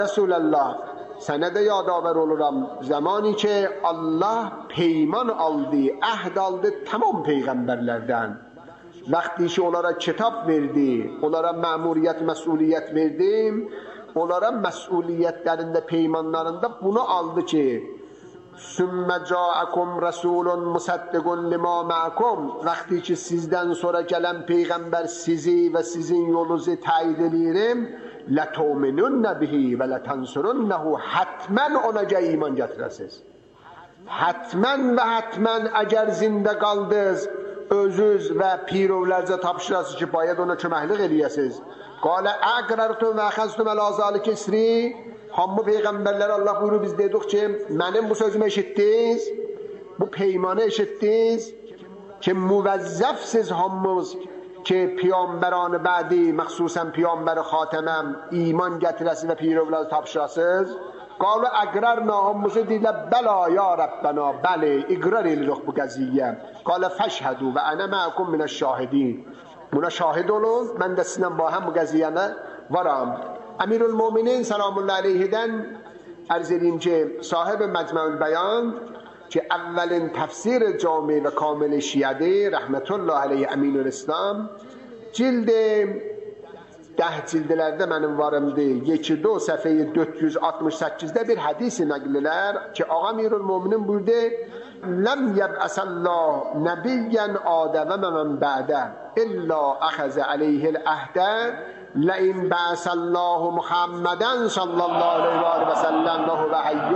رسول الله سند یادآور oluram zamani ki Allah peyman aldı, ahd aldı tamam peygamberlerden. Vakti ki onlara kitap verdi, onlara memuriyet, mesuliyet verdim, onlara mesuliyetlerinde, peymanlarında bunu aldı ki sümme ca'akum rasulun musaddiqun lima ma'akum. Vakti ki sizden sonra gelen peygamber sizi ve sizin yolunuzu tayid edirim. لَتُؤْمِنُنَّ بِهِ وَلَتَنْصُرُنَّهُ Hatmen ona iman getirəsiz. Hatmen ve hatmen eğer zinde kaldınız, özüz ve pirovlarca tapşırasız ki bayad ona köməklik eləyəsiz. Qala əqrartum və əxəztum ələ zalik isri. Hamı peygamberler Allah buyurur biz dedik ki benim bu sözümü eşittiniz, bu peymanı eşittiniz ki muvazzafsiz hamımız ki peygamberan بعدی مخصوصا پیامبر خاتمم ایمان گترسی و پیروان tapşırasız. قالوا اقررنا همز دیدن بلا یا ربنا بله اقرار edirik bu قضیه. قال فاشهدوا و انا معكم من الشاهدین. buna şahid olun, ben de sizinle با هم bu qaziyene varam. Emirülmüminin selamun aleyhi'den arz edeyim ki sahib Mecmu'l Beyan ki اولین تفسیر جامع و کامل شیعه رحمت الله علیه امین‌الاسلام cild 10 cildlerde benim varımdı. 2-2 səhifəyi 468'de bir hadisi nəqlilər ki Ağa Emirülmüminin buyurdu lem yeb'asallah nebiyyen adəmə mən bə'də illa əxəzə aleyhil əhdə لئن بعث الله محمدا صلى الله عليه وسلم وهو حي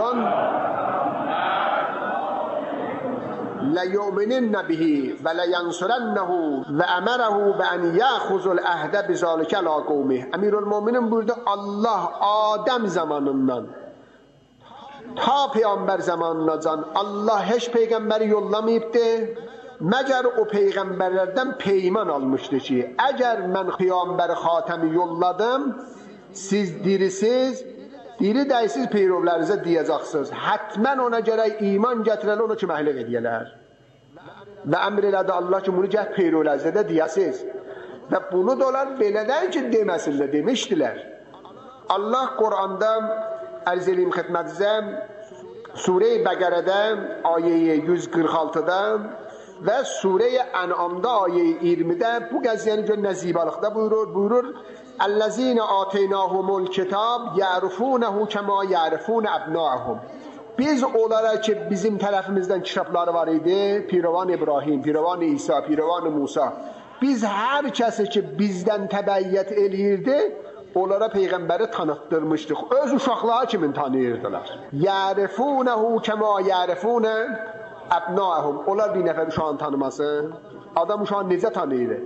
ليؤمنن به ولينصرنه وأمره بأن يأخذ العهد بذلك على قومه. Emirülmüminin burada Allah Adem zamanından ta peygamber zamanına can Allah hiç peygamberi yollamayıptı. Məgər o peygamberlerden peyman almıştı ki eğer ben peygamber xatemi yolladım siz dirisiz diri dəysiz peyrovlarınıza deyəcəksiniz. Hatmen ona görə iman gətirəli ona köməklik edələr. Və əmr elədi Allah ki bunu gəh peyrovlarınıza da deyəsiz. Və bunu da onlar belədən ki deməsinlər demişdilər. Allah Qur'anda ərz eləyim xidmətinizə Sure-i Bəqərədə ayə 146'da və Sure-i Ən'amda ayə 20'də bu qəziyyəni gör nəzibalıqda buyurur الذين آتيناهم الكتاب يعرفونه كما يعرفون أبناءهم. Biz onlara ki bizim tərəfimizdən kitabları var idi, Piravan İbrahim, Piravan İsa, Piravan Musa. Biz hər kəsi ki bizdən təbəyyət eləyirdi, onlara peyğəmbəri tanıtdırmışdıq. Öz uşaqları kimi tanıyırdılar. يعرفونه كما يعرفون أبناءهم. Onlar bir nəfər uşağını tanıması, adam uşağını necə tanıyır?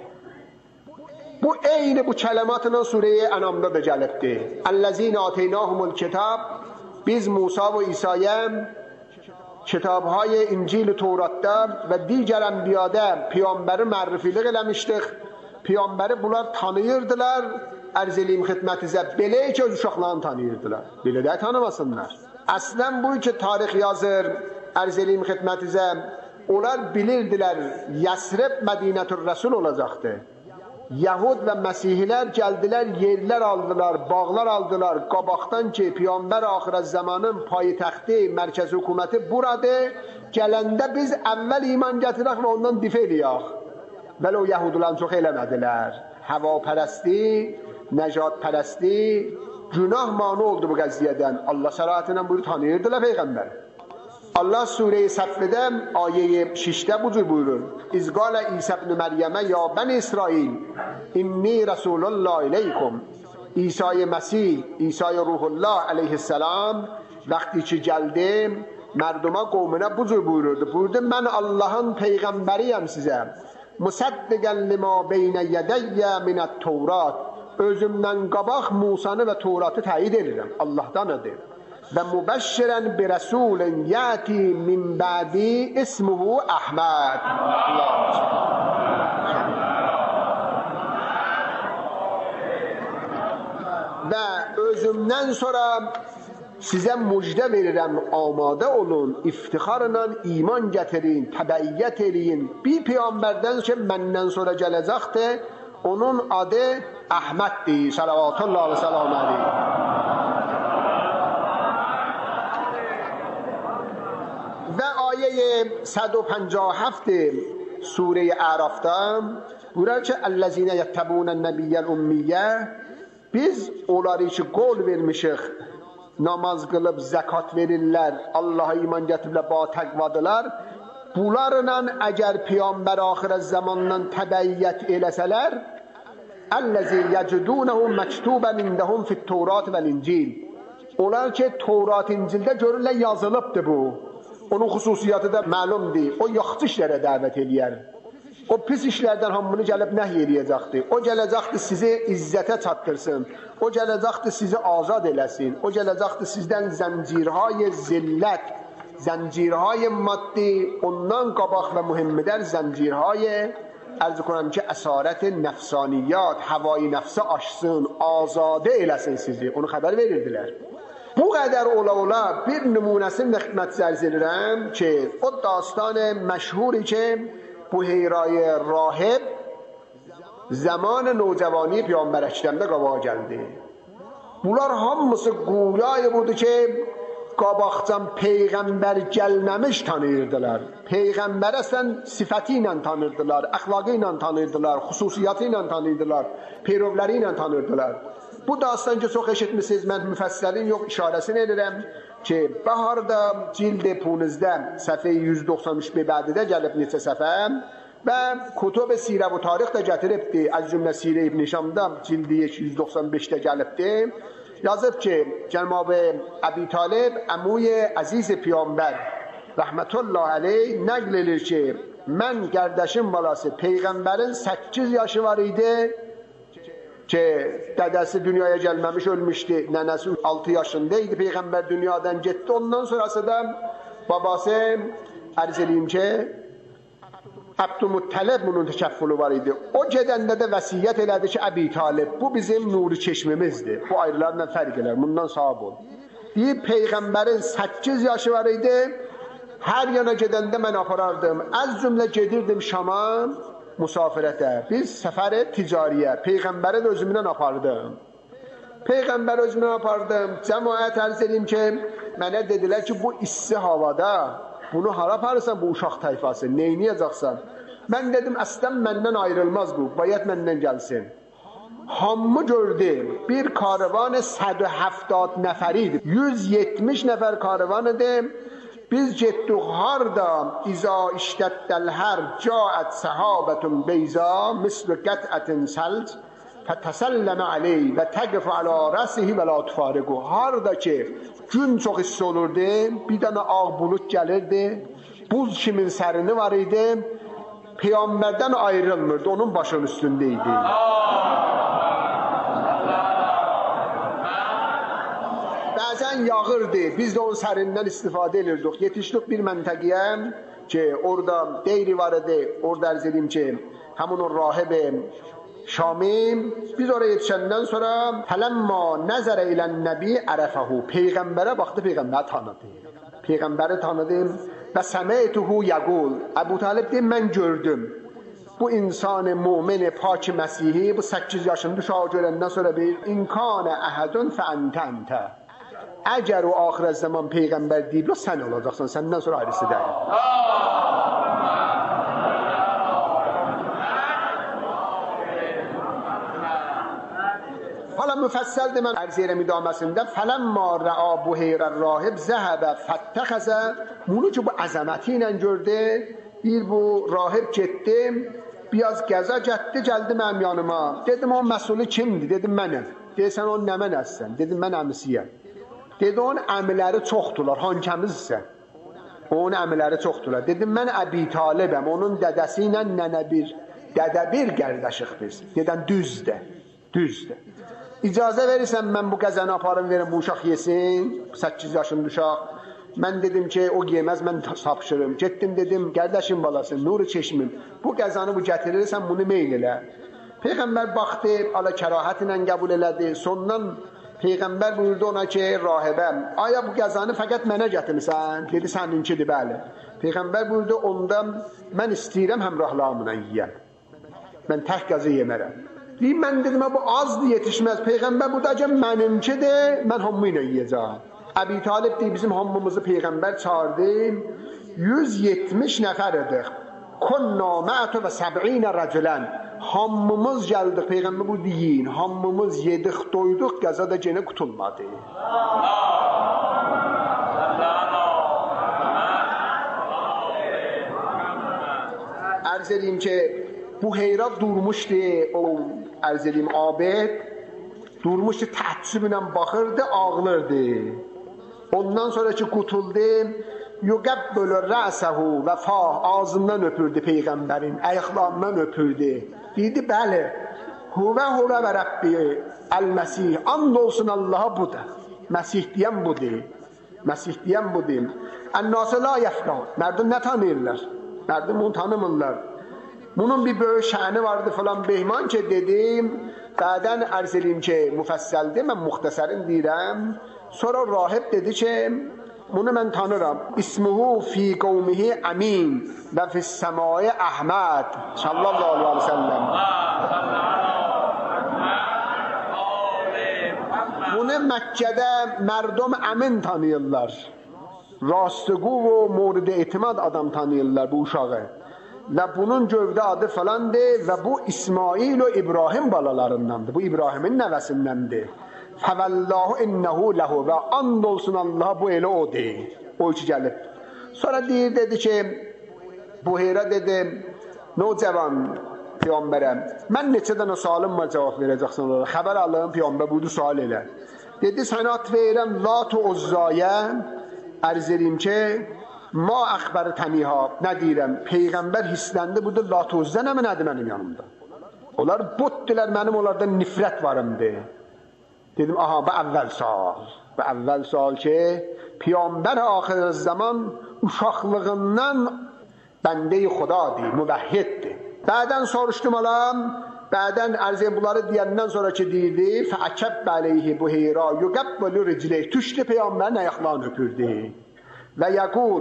Bu eyni bu kelimatla Sure-i En'am'da da gəlibdir. Ellezine ateynahumul kitab. Biz Musa ve İsa'ya kitabهای İncil Tevrat'ta ve diğer enbiyada peygamberi mərrifilik eləmişdik. Peygamberi bunlar tanıyırdılar. Arz eləyim xidmətinizə belə ki öz uşaqlarını tanıyırdılar. Belə də tanımasınlar. Əslən bu ki tarix yazır. Arz eləyim xidmətinizə onlar bilirdilər Yəsrib Mədinətür Rəsul olacaqdı. Yahud və Məsihilər gəldilər, yerlər aldılar, bağlar aldılar. Qabaqdan ki, Peyğəmbər axirət zamanın payitaxtı, mərkəzi hökuməti buradır. Gələndə biz əvvəl iman gətirək və ondan difə eləyək. Vəli o Yahuduların çox eləmədilər. Havapərəsti, nəcatpərəsti, günah mani oldu bu qəziyyədən. Allah sərahətlə buyur, tanıyırdılar Peyğəmbər. Allah Sure-i Səffədə ayə 6'də bu cür buyurur. İzqalə İsa ibn Məryəmə ya bəni İsrail inni Rasulullah ileykum. İsa-i Məsih, İsa-i Ruhullah aleyhisselam vaxtı ki gəldi mərduma qovmuna bu cür buyururdu. Buyurdu mən Allahın peyğəmbəriyəm sizə. Musaddiqən limə beynə yədəyyə minət Tevrat. Özümdən qabaq Musanı və Tevratı təyid edirəm. Allahdanıdır. ve مبشرا برسول یأتی من بعدی اسمه احمد. ve özümden sonra size müjde verirəm, amade olun, iftixarla iman getirin, təbəyyət eləyin. Bir peygamberden ki məndən sonra gələcəkdir, onun adı Ahmeddir. Salavatullah ve selam aleyh. 157 sure A'rafda buyurar ki "Ellezine yettabûnen nebiyyel ummiyye" biz onları ki qol vermişik, namaz qılıb zəkat verirlər, Allah'a iman gətiriblər, ba təqvadılar. Bunlarla əgər Peyğəmbər axirət zamandan təbəyyət eləsələr, "Ellezî yecidûnehu mektûben indehum fit-Tevrat vel-İncil" onlar ki Tevrat, İncildə görürlər yazılıbdır bu. Onun xüsusiyyəti də məlumdur. O yaxşı işlərə dəvət eləyər. O pis işlərdən hamını gəlib nəhy eləyəcəkdir. O gələcəkdir sizi izzətə çatdırsın. O gələcəkdir sizi azad eləsin. O gələcəkdir sizdən zəncirhay zillət, zəncirhay maddi, ondan qabaq və mühimmidir zəncirhay arzu کنم که اسارت نفسانیات havai nəfsə aşsın, azadə eləsin sizi. Onu xəbər verirdilər. Bu qədər ola bir nümunəsini xidmət ərz edirəm ki, o dastان مشهوری که بحیرای راهب zaman نوجوانی پیامبر اکرمdə qabağa gəldi. Bunlar hamısı guyayı budur ki, qabaqcan Peyğəmbər gəlməmiş tanıyırdılar. Peyğəmbərə sən sifəti ilə tanırdılar, əxlaqı ilə tanırdılar, xüsusiyyəti ilə tanırdılar, peyrövləri ilə tanırdılar. Bu dastan ki, çox eşitmişsiniz, mən müfəssəlin yox işarəsini edirəm ki, baharda cildi 15 səhifə 193 bədidə gəlib neçə səfə və kutub sirə və tarix də gətiribdir. Az cümlə Sirə İbn Hişamda cildi 195-də gəlibdir. Yazıb ki, Cənab-ı Əbi Talib əmuy əziz Peyğəmbər rəhmətullah aleyh nəql edir ki, mən qardaşım balası Peyğəmbərin 8 yaşı var idi ki, dədəsi dünyaya gəlməmiş ölmüşdü, nənəsi 6 yaşında idi, Peyğəmbər dünyadan getdi. Ondan sonrası da babası ərz edeyim ki, Abdülmuttalib bunun təkəffülü var idi. O gedəndə də vəsiyyət elədi ki, Əbi Talib, bu bizim nuri çeşmimizdir. Bu ayrılarla fərq elər, bundan sahib ol. Deyib, Peyğəmbərin 8 yaşı var idi, hər yana gedəndə mən aparardım. Az cümlə gedirdim Şama, musafirətə. Biz səfəri ticariyə, Peyğəmbəri də özümdən apardım. Peyğəmbəri özümdən apardım. Cəmaət ərz edeyim ki, mənə dedilər ki, bu issi havada bunu hara aparırsan bu uşaq tayfası, neyniyəcəksən? Mən dedim, əslən məndən ayrılmaz bu, bayət məndən gəlsin. Hamı gördü, bir karvan 170 nəfəri idi, 170 nəfər karvan idi. Biz getdik harda, İza iştəddəl hər caət səhabətun beyza, misl qətətin səlc, fətəsəlləmə aleyh və təqif alə rəsihi və la tufariqu. Harda ki, gün çox hiss olurdu, bir dənə ağ bulut gəlirdi, buz kimin sərini var idi, Peyğəmbərdən ayrılmırdı, onun başının üstündə idi. Bəzən yağırdı, biz də onun sərindən istifadə edirdik. Yetişdik bir məntəqiyə ki, orada deyri var idi, orada ərz edeyim ki, həmin o rahib Şamim, biz oraya yetişəndən sonra fələmma nəzərə ilən nəbi ərəfəhu, Peyğəmbərə baxdı, Peyğəmbər tanıdı. Peyğəmbəri tanıdım və səməytuhu yəqul, Əbu Talib deyim, mən gördüm. Bu insan-ı mümin pak Məsihi, bu 8 yaşında uşağı görəndən sonra bir imkanə əhədun fəəntəntə. Əgər o axirət zaman Peyğəmbər deyib, sən olacaqsan, səndən sonra ayrısı deyil. Hala müfəssəldir, mən ərz edirəm idaməsində fələmma rəa buheyrər rahib zəhəbə fəttəxəzə, bunu ki bu əzəməti ilə gördü, bir bu rahib getdi, biraz gəzə getdi, gəldi mənim yanıma. Dedim, o məsulü kimdir? Dedim, mənəm. Deyəsən, o nə mənəsən? Dedim, mən əmisiyəm. Dedi, onun əmiləri çoxdular, hankəmizsən. Onun əmiləri çoxdular. Dedim, mən Əbi Talibəm, onun dədəsi ilə nənə bir, dədə bir qardaşıq biz. Dedim, düzdür, düzdür. İcazə verirsən, mən bu qəzəni aparım, verim, bu uşaq yesin, 8 yaşında uşaq. Mən dedim ki, o yemez, mən sapşırım. Getdim, dedim, qardaşım balası, nuru çeşmim, bu qəzanı bu gətirirsən, bunu meyl elə. Peyğəmbər baxdı, ala kərahət ilə qəbul elədi. Sondan Peyğəmbər buyurdu ona ki, rahibəm, aya bu qəzanı fəqət mənə gətirmisən? Dedi, səninkidir, bəli. Peyğəmbər buyurdu, ondan mən istəyirəm həmrahlarımla yiyəm. Mən tək qəzı yemərəm. Deyim, mən dedim, bu azdır, yetişməz. Peyğəmbər bu da ki, mənimkidir, mən hamı ilə yiyəcəm. Əbi Talib deyib, bizim hamımızı Peyğəmbər çağırdı. 170 nəfər idik. Kunna ma'tu və 70 rəculən. Hamımız gəldik, Peyğəmbər bu deyin, hamımız yedik, doyduq, qəzada yenə qutulmadı. Arz edeyim ki, Buheyra durmuşdu, o arz edeyim abid, durmuşdu, təəccüblə baxırdı, ağlardı. Ondan sonra ki qutuldu, yuqabbulu ra'sahu və fa, ağzından öpürdü Peyğəmbərin, ayaqlarından öpürdü. Dedi, bəli, huvə və Rəbbi əl-Məsih, and olsun Allaha budur. Məsih deyən budur. Məsih deyən budur. Ən-nâsə la yəfqah. Mərdum nə tanıyırlar? Mərdum onu tanımırlar. Bunun bir böyük şəni vardı falan Behman ki dedim, bədən ərz edeyim ki, müfəssəldir, mən muxtəsərin deyirəm. Sonra rahib dedi ki, bunu mən tanıram. İsmuhu fi qavmihi əmin və fis-səmai Əhməd sallallahu aleyhi və səlləm. Bunu Məkkədə mərdum əmin tanıyırlar. Rastgoo və mورد etimad adam tanıyırlar bu uşağı. Və bunun gövdə adı falandır və bu İsmail və İbrahim balalarındandır. Bu İbrahimin nəvəsindəndir. Fəvəllahu innəhu ləhu və and olsun Allah bu elə o deyil. O ki gəlib. Sonra deyir, dedi ki, Buheyra dedi, nocavan Peyğəmbərəm, mən neçə dənə sualımla cavab verəcəksən onlara. Xəbər alım, Peyğəmbər budu sual elə. Dedi, sənə at verirəm Lat-ı Uzzaya, ərz edeyim ki, ma əxbəri təniha, nə deyirəm, Peyğəmbər hissləndi, burada Lat-ı Uzza nədir mənim yanımda? Onlar butdilər, mənim onlardan nifrət varımdır. Dedim, aha, bu əvvəl sual. Bu əvvəl sual ki, Peyğəmbər axir zaman uşaqlığından bəndə-i xudadır, müvəhhiddir. Bədən soruşdum alam, bədən ərziyəm bunları deyəndən sonra ki deyirdi, fəəkəb əleyhi Buheyra, yuqəbbəlü ricleyh, tüşdü Peyğəmbərin ayaqlarını öpürdü. Və yəqul,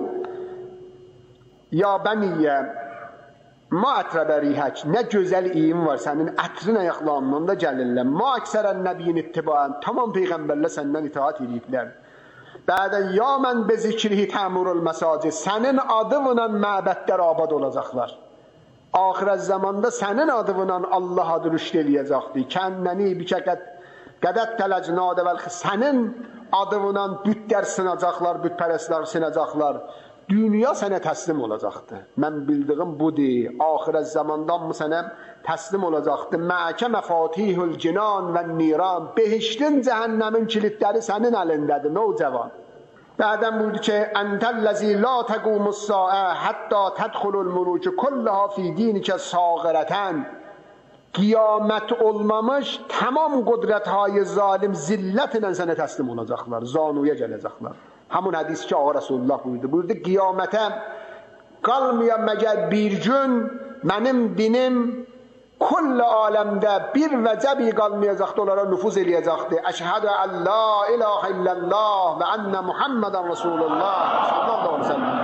ya bəniyyə, ma ətrəbə rihək, nə gözəl iyim var sənin, ətrin ayaqlarından da gəlirlər. Ma əksərən nəbiyin ittibaan, tamam Peyğəmbərlə səndən itaat ediblər. Bədən, ya mən bezikrihi təmurul məsacid, sənin adınla məbədlər abad olacaqlar. Axirət zamanda sənin adınla Allah adı rüşd eləyəcəkdir. Kənnəni qədət tələcnadə vəlxi, sənin adınla bütlər sınacaqlar, bütpərəstlər sınacaqlar. Dünya sənə təslim olacaqdır. Mən bildiyim budur. Axirət zamandan mı sənə təslim olacaqdır. Məkə məfatihül cinan və niran. Behiştin cəhənnəmin kilitləri sənin əlindədir, nocavan. Bədən buyurdu ki, əntəlləzi la təqumus-saə hətta tədxulul muluku kullaha fi dinikə sağirətən. Qiyamət olmamış tamam qudrətهای zalim zillət ilə sənə təslim olacaqlar, zanuya gələcəklər. Həmin hədis ki, Ağa Rasulullah buyurdu. Buyurdu, qiyamətə qalmayan məgər bir gün mənim dinim kull aləmdə bir vəcəbi qalmayacaqdır, onlara nüfuz eləyəcəkdir. Əşhədə ən la ilahə illəllah və ənə Muhammedən Rasulullah sallallahu aleyhi ve sellem.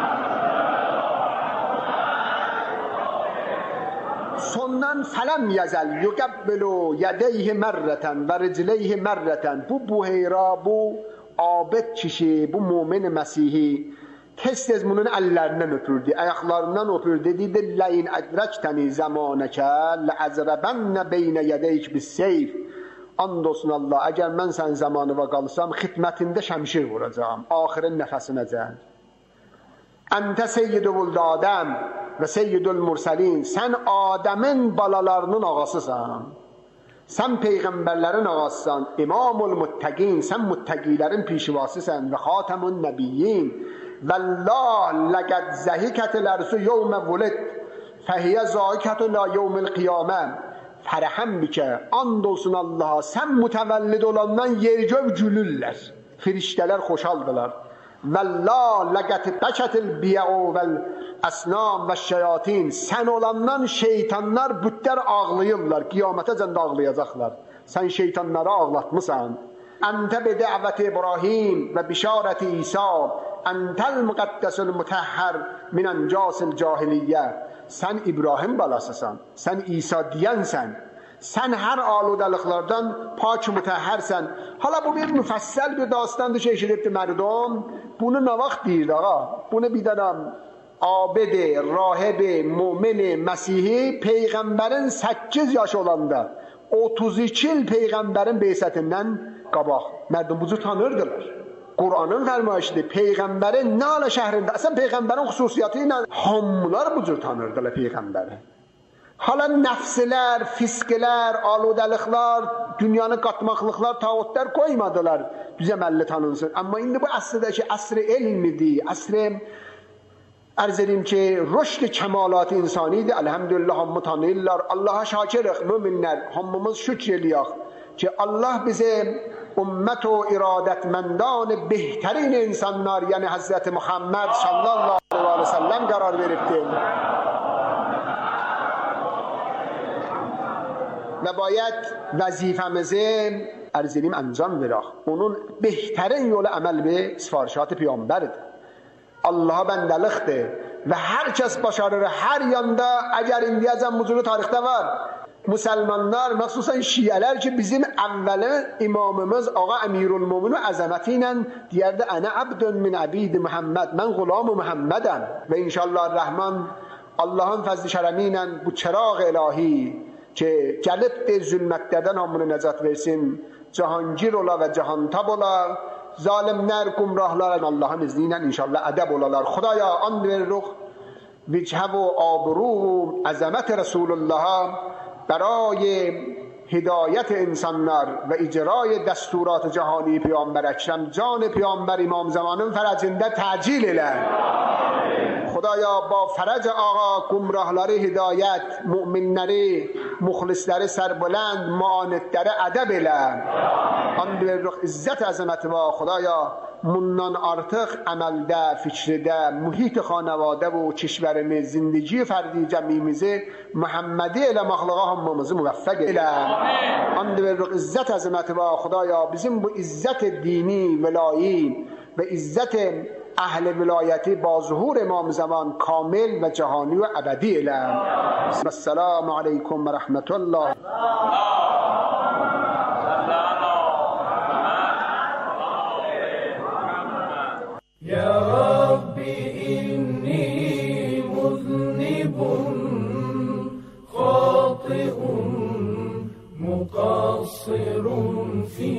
Sondan fələm yəzəl yuqəbbilu yədeyhi mərrətən və ricleyhi mərrətən. Bu Buheyra, bu abid kişi, bu mümin Məsihi tez-tez bunun əllərindən öpürdü, ayaqlarından öpürdü. Dedi, ləyin ədrəktəni zəmanəkə ləəzrəbənnə beynə yədeyk bis-seyf. And olsun Allah, əgər mən sən zamanıva qalsam, xidmətində şəmşir vuracağam, axirin nəfəsinəcəm. Əntə seyyidul Adəm və seyyidul mürsəlin. Sən Adəmin balalarının ağasısan. Sən Peyğəmbərlərin ağasısan. İmamul muttəqin. Sən muttəqilərin pişivasısan və xatəmun nəbiyyin. Vəllah ləqəd zəhikətil ərsu yevmə vulid fəhiyyə zahikətü la yevmil qiyamə. Fərəhəm bikə, and olsun Allaha, sən mütəvəllid olandan yergöv gülürlər. Firiştələr xoşaldılar. Vəllah ləqəd bəkətil biyəu vəl əsnam və şeyatin. Sən olandan şeytanlar bütlər ağlayırlar, qiyamətə cəndə ağlayacaqlar. Sən şeytanları ağlatmısan. Əntə bi dəvəti İbrahim və bişarəti İsa. Əntəl müqəddəsül mütəhhər minən casil cahiliyyə. Sən İbrahim balasısan, sən İsa deyənsən. Sən hər aludəliklərdən pak mütəhhərsən. Hala bu bir müfəssəl bir dastandır ki, eşidibdir mərdum. Bunu nə vaxt deyirdi ağa? Bunu bir dənəm abid, rahib, mo'min, Mesih'i peygamberin 8 yaş olanda 32 yıl peygamberin beysetinden qabaq mərdum bucu tanırdılar. Kur'an'ın fermayişidir. Peygamberin Nala şehrinde, aslında peygamberin hususiyatıyla hamılar bucu tanırdılar peygamberi. Hala nəfsilər, fisklər, aludalıqlar, dünyanı qatmaqlıqlar, tağutlar koymadılar bizə məlli tanınsın. Amma indi bu əsrdəki əsr-i elmidir, əsr-i arz edeyim ki, rüşd kəmalat-ı insanidir. Elhamdülillah hamı tanıyırlar. Allah'a şakirıq, müminlər, hamımız şükr eləyək ki, Allah bizi ümmət o iradətməndan behterین insanlar, yəni Hazreti Muhammed sallallahu aleyhi ve sellem qərar veribdir. و باید وظیفه‌مزی ارزیدیم انجام براه onun بهترین yolu əməl به sifarişat پیامبرد Allah'a bəndalıqdır və hər kəs başarır hər yanda. Əgər indiyəcən mucuru tarixdə var Müslümanlar, məxsusən şiələr ki bizim əvvəli imamımız ağa Əmirülmöminin əzəməti ilə deyərdi ənə abdun min abid Muhammed, mən qulam-ı Muhammedəm və inşallah rəhman Allah'ın fəzl-i şərəmi ilə bu çıraq ilahi ki gəlib de zülmətlərdən hamını nəcat versin, cahangir ola və cahantab ola, zalimlər, gumrahlar Allah'ın izni ilə inşallah ədəb olalar. Xudaya and veririk vecه و آبرو و عظمت رسول الله برای هدایت انسانlar و اجرای دستورات جهانی پیامبر اکرم جان پیامبر امام زمانın فرجinde تعجیل elə. خدایا با فرج آقا گمراهları hidayet, müminleri, muxlisləri سربلند, معاندləri ədəb elə. And veririk izzət əzəməti və خدایا bundan artıq əməldə, fikirdə, mühit xanəvadə və kişvərimiz, zindigi fərdi cəmimizi Muhammedi elə məxluqa hamımızı müvəffəq elə. And veririk izzət əzəməti və xudaya bizim bu izzət dini, velayi və izzət اهل ولایتی با ظهور امام زمان کامل و جهانی و ابدی اعلام. السلام علیکم و رحمت الله. یا ربی اینی مذنب خاطئ مقصر فی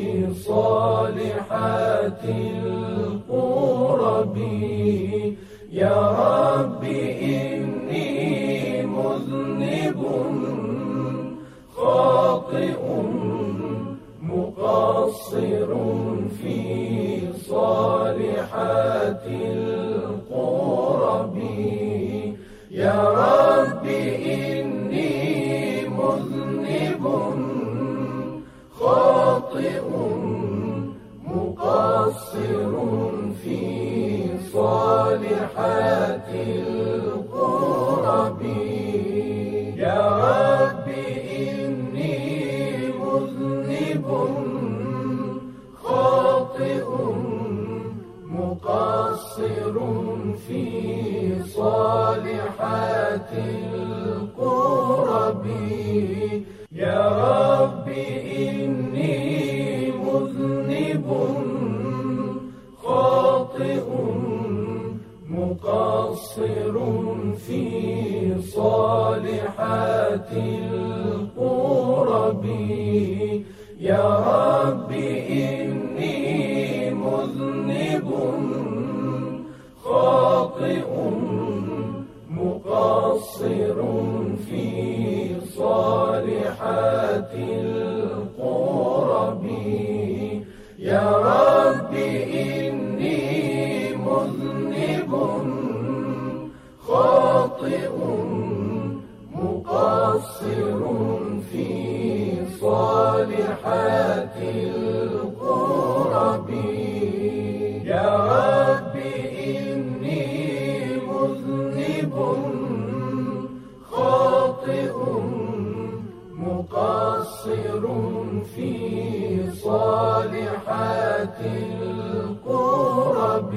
صالحات القرب. یا ربی اینی مذنب خاطئ مقصر فی صالحات القرب. یا ربی اینی مذنب خاطئ مقصر فی صالحات القرب. یا ربی اینی مذنب خاطئ مقصر فی صالحات القرب. یا ربی اینی مذنب خاطئ مقصر فی صالحات القرب. یا ربی اینی مذنب خاطئ مقصر فی صالحات القرب. یا ربی اینی مذنب خاطئ مقصر فی صالحات القرب. یا ربی اینی مذنب خاطئ مقصر فی صالحات القرب.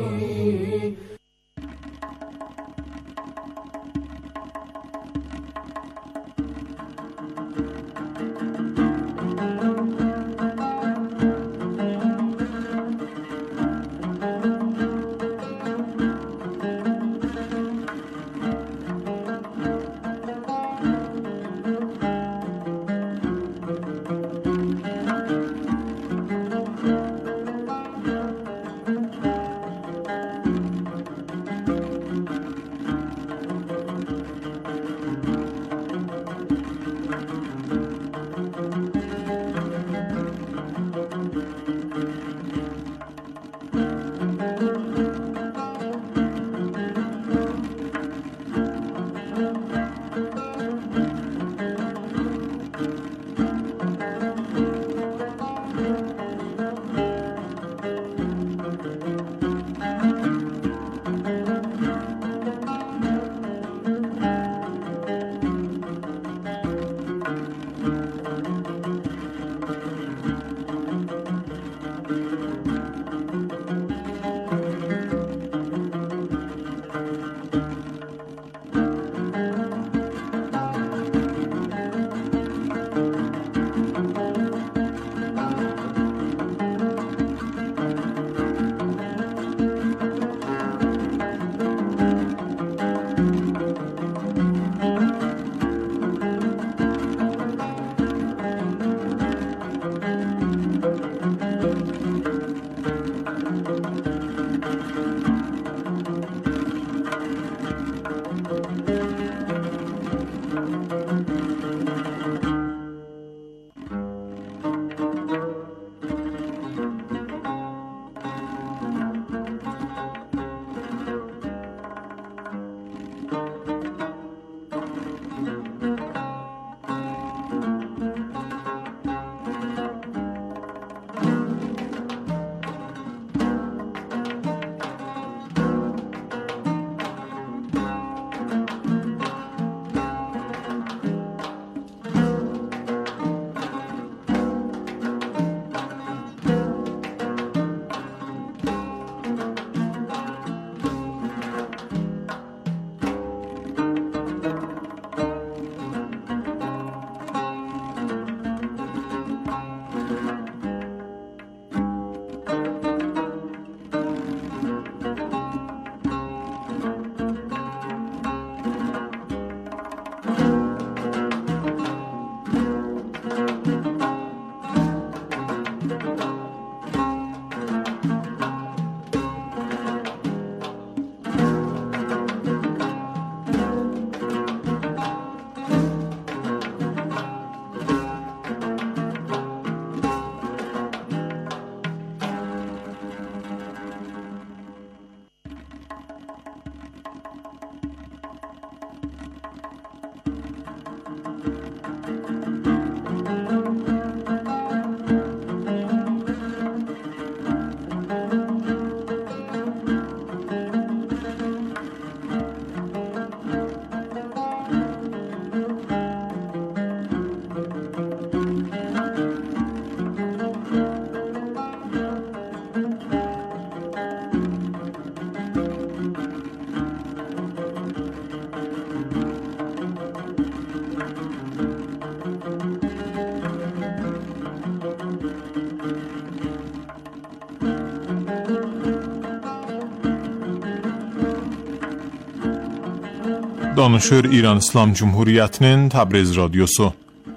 Danışır İran İslam Cumhuriyyətinin Təbriz Radyosu.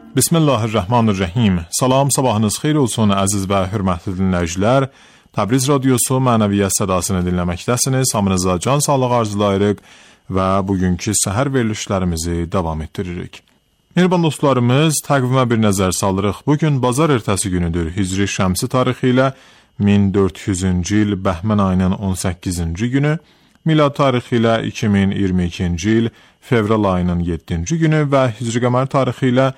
Bismillahirrahmanirrahim. Salam, sabahınız xeyir olsun əziz və hörmətli dinləyicilər. Təbriz Radyosu mənəviyyət sədasını dinləməkdəsiniz. Hamınıza can sağlığı arzulayırıq və bugünkü səhər verilişlərimizi davam etdiririk. Mehriban dostlarımız, təqvimə bir nəzər salırıq. Bugün bazar ertəsi günüdür. Hicri şəmsi tarixi ilə 1400-cü il Bəhmən ayının 18-ci günü, milad tarixi ilə 2022-ci il fevral ayının 7-ci günü və hicri qəmər tarixi ilə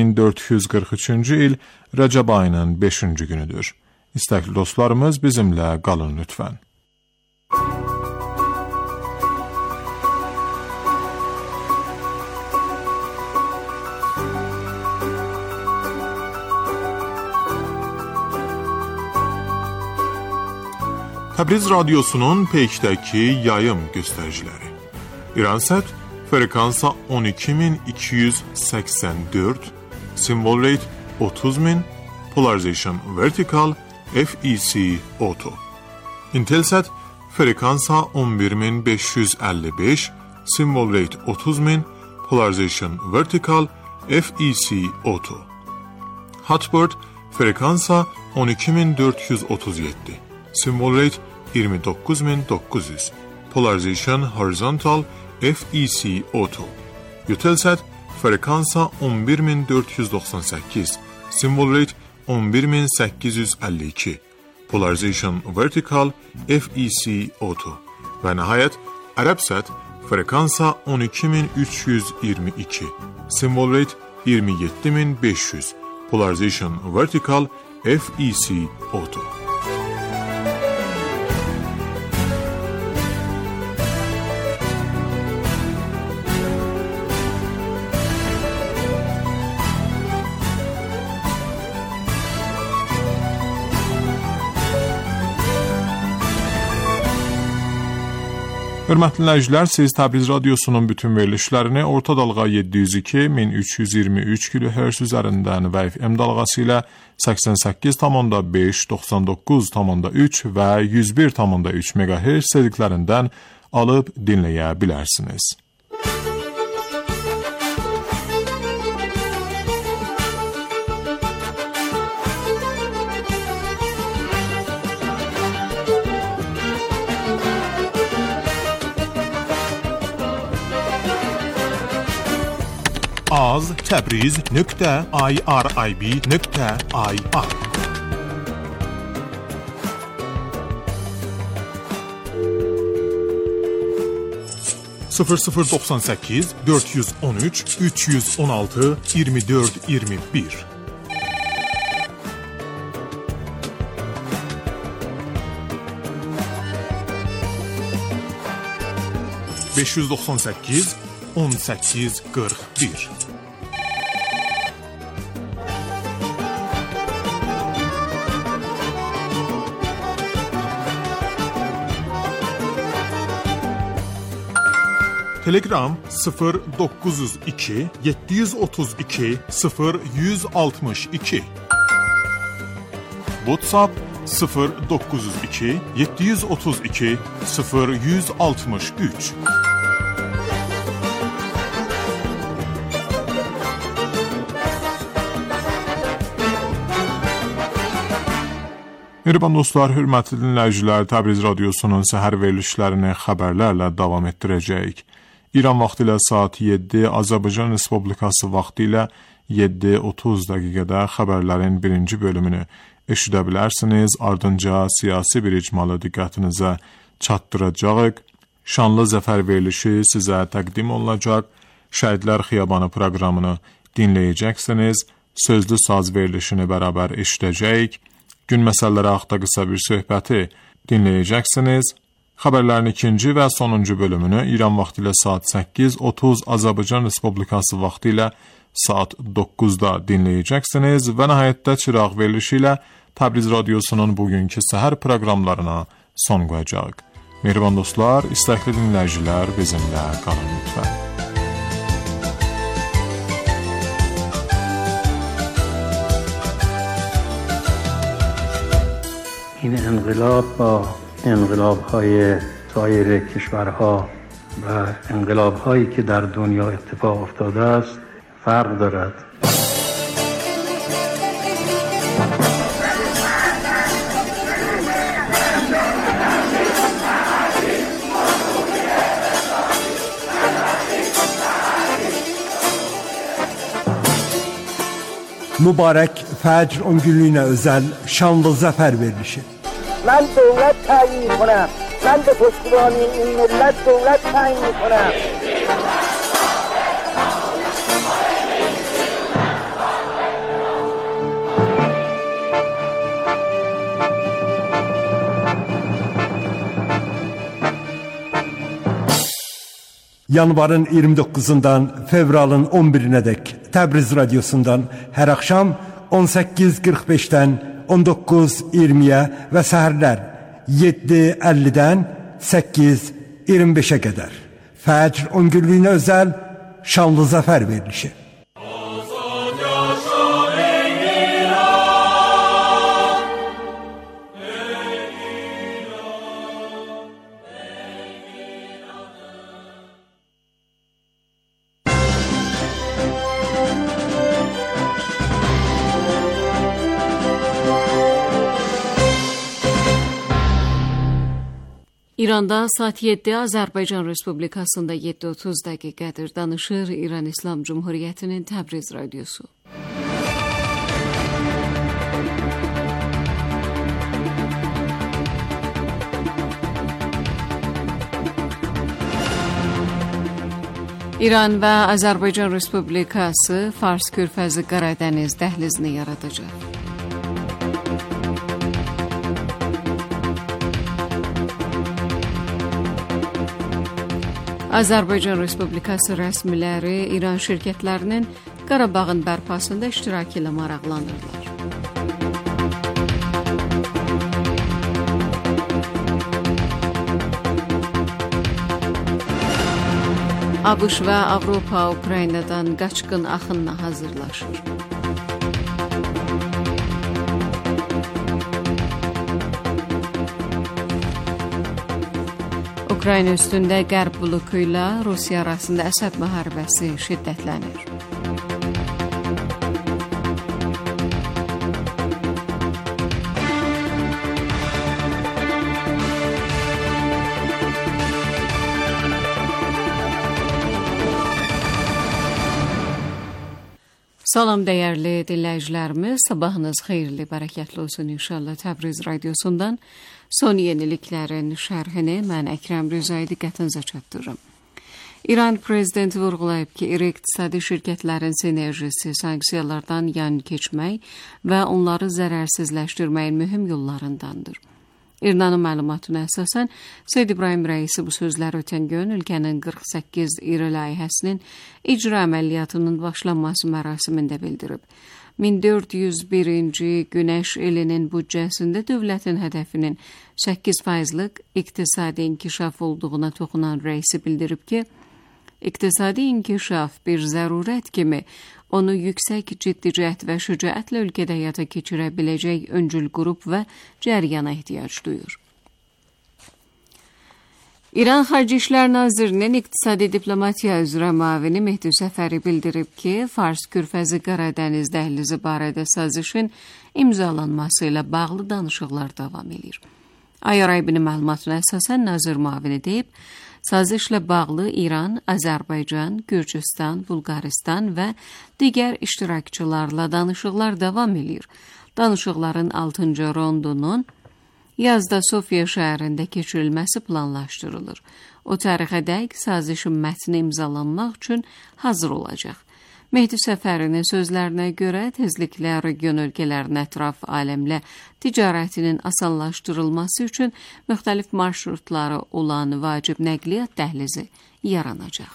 1443-cü il Rəcəb ayının 5-ci günüdür. İstəkli dostlarımız bizimlə qalın lütfən. Təbriz Radyosunun peykdəki yayım göstəriciləri. İransat frekansa 12284, symbol rate 30000, polarization vertical, FEC auto. Intelsat frekansa 11555, symbol rate 30000, polarization vertical, FEC auto. Hotbird frekansa 12437, symbol rate 29900, polarization horizontal, FEC auto. Eutelsat frekansa 11498, symbol rate 11852, polarization vertical, FEC auto. Və nəhayət Arabsat frekansa 12322, symbol rate 27500, polarization vertical, FEC auto. Hörmətli dinləyicilər, siz Təbriz Radiosunun bütün verilişlərini orta dalğa 702-1323 kHz üzərindən və FM dalğası ilə 88,5, 99,3 və 101,3 MHz seziklərindən alıb dinləyə bilərsiniz. az.tabriz.irib.ir 0098 413 316 24 21 598 18 41 Telegram 0902 732 0162 WhatsApp 0902 732 0163 Mehriban dostlar, hörmətli dinləyicilər, Təbriz Radiosunun səhər verilişlərini xəbərlərlə davam etdirəcəyik. İran vaxtı ilə saat 7, Azərbaycan Respublikası vaxtı ilə 7:30 dəqiqədə xəbərlərin birinci bölümünü eşidə bilərsiniz. Ardınca siyasi bir icmalı diqqətinizə çatdıracağıq. Şanlı zəfər verilişi sizə təqdim olunacaq. Şəhidlər Xiyabanı proqramını dinləyəcəksiniz. Sözlü saz verilişini bərabər eşidəcəyik. Gün məsələləri haqqında qısa bir söhbəti dinləyəcəksiniz. Xəbərlərin ikinci və sonuncu bölümünü İran vaxtı ilə saat 8:30, Azərbaycan Respublikası vaxtı ilə saat 9-da dinləyəcəksiniz və nəhayətdə çıraq verilişi ilə Təbriz Radiosunun bugünkü səhər proqramlarına son qoyacaq. Mehriban dostlar, istəkli dinləyicilər bizimlə qalın lütfən. این انقلاب با انقلاب‌های سایر کشورها و انقلاب‌هایی که در دنیا اتفاق افتاده است فرق دارد. Mübarek Fecr 10 günlüğüne özel şanlı zafer verilişi. من دولت تعیین می‌کنم. من به پشتیبانی این ملت دولت تعیین می‌کنم. Yanvarın 29'undan fevralın 11'ine dek Təbriz Radyosu'ndan her akşam 18:45'ten 19:20'ye ve səhərlər 7:50'den 8:25'e kadar. Fəcr 10 günlüğüne özel şanlı zafer verilişi. İranda saat 7, Azərbaycan Respublikasında 7:30 dəqiqədir. Danışır İran İslam Cumhuriyyətinin Təbriz Radiosu. İran və Azərbaycan Respublikası Fars Körfəzi Qaradəniz dəhlizini yaradacaq. Azərbaycan Respublikası rəsmiləri İran şirkətlərinin Qarabağın bərpasında iştirak ilə maraqlanırlar. ABŞ və Avropa Ukraynadan qaçqın axınına hazırlaşır. Ukrayna üstündə Qərb bloku ilə Rusiya arasında əsəb müharibəsi şiddətlənir. Salam dəyərli dinləyicilərimiz, sabahınız xeyirli, bərəkətli olsun inşallah. Təbriz radiosundan son yeniliklərin şərhini mən Əkrəm Rızayı diqqətinizə çatdırırım. İran prezidenti vurğulayıb ki, iri iqtisadi şirkətlərin sinerjisi sanksiyalardan yan keçmək və onları zərərsizləşdirməyin mühüm yollarındandır. İranın məlumatına əsasən, Seyyid İbrahim rəisi bu sözləri ötən gün ölkənin 48 iri layihəsinin icra əməliyyatının başlanması mərasimində bildirib. 1401-ci Günəş ilinin büdcəsində dövlətin hədəfinin 8%-lik iqtisadi inkişaf olduğuna toxunan rəisi bildirib ki, iqtisadi inkişaf bir zərurət kimi onu yüksək ciddi cəhd və şücaətlə ölkədə həyata keçirə biləcək öncül qrup və cəriyana ehtiyac duyur. İran Xarici İşlər Nazirinin İqtisadi Diplomatiya üzrə müavini Mehdi Səfəri bildirib ki, Fars Körfəzi Qaradəniz dəhlizi barədə sazişin imzalanması ilə bağlı danışıqlar davam edir. Ayaraybinin məlumatına əsasən nazir müavini deyib, sazişlə bağlı İran, Azərbaycan, Gürcüstan, Bulqaristan və digər iştirakçılarla danışıqlar davam edir. Danışıqların 6-cı rondunun yazda Sofiya şəhərində keçirilməsi planlaşdırılır. O tarixədək sazişin mətni imzalanmaq üçün hazır olacaq. Mehdi Səfərinin sözlərinə görə tezliklə region ölkələrin ətraf aləmlə ticarətinin asanlaşdırılması üçün müxtəlif marşrutları olan vacib nəqliyyat dəhlizi yaranacaq.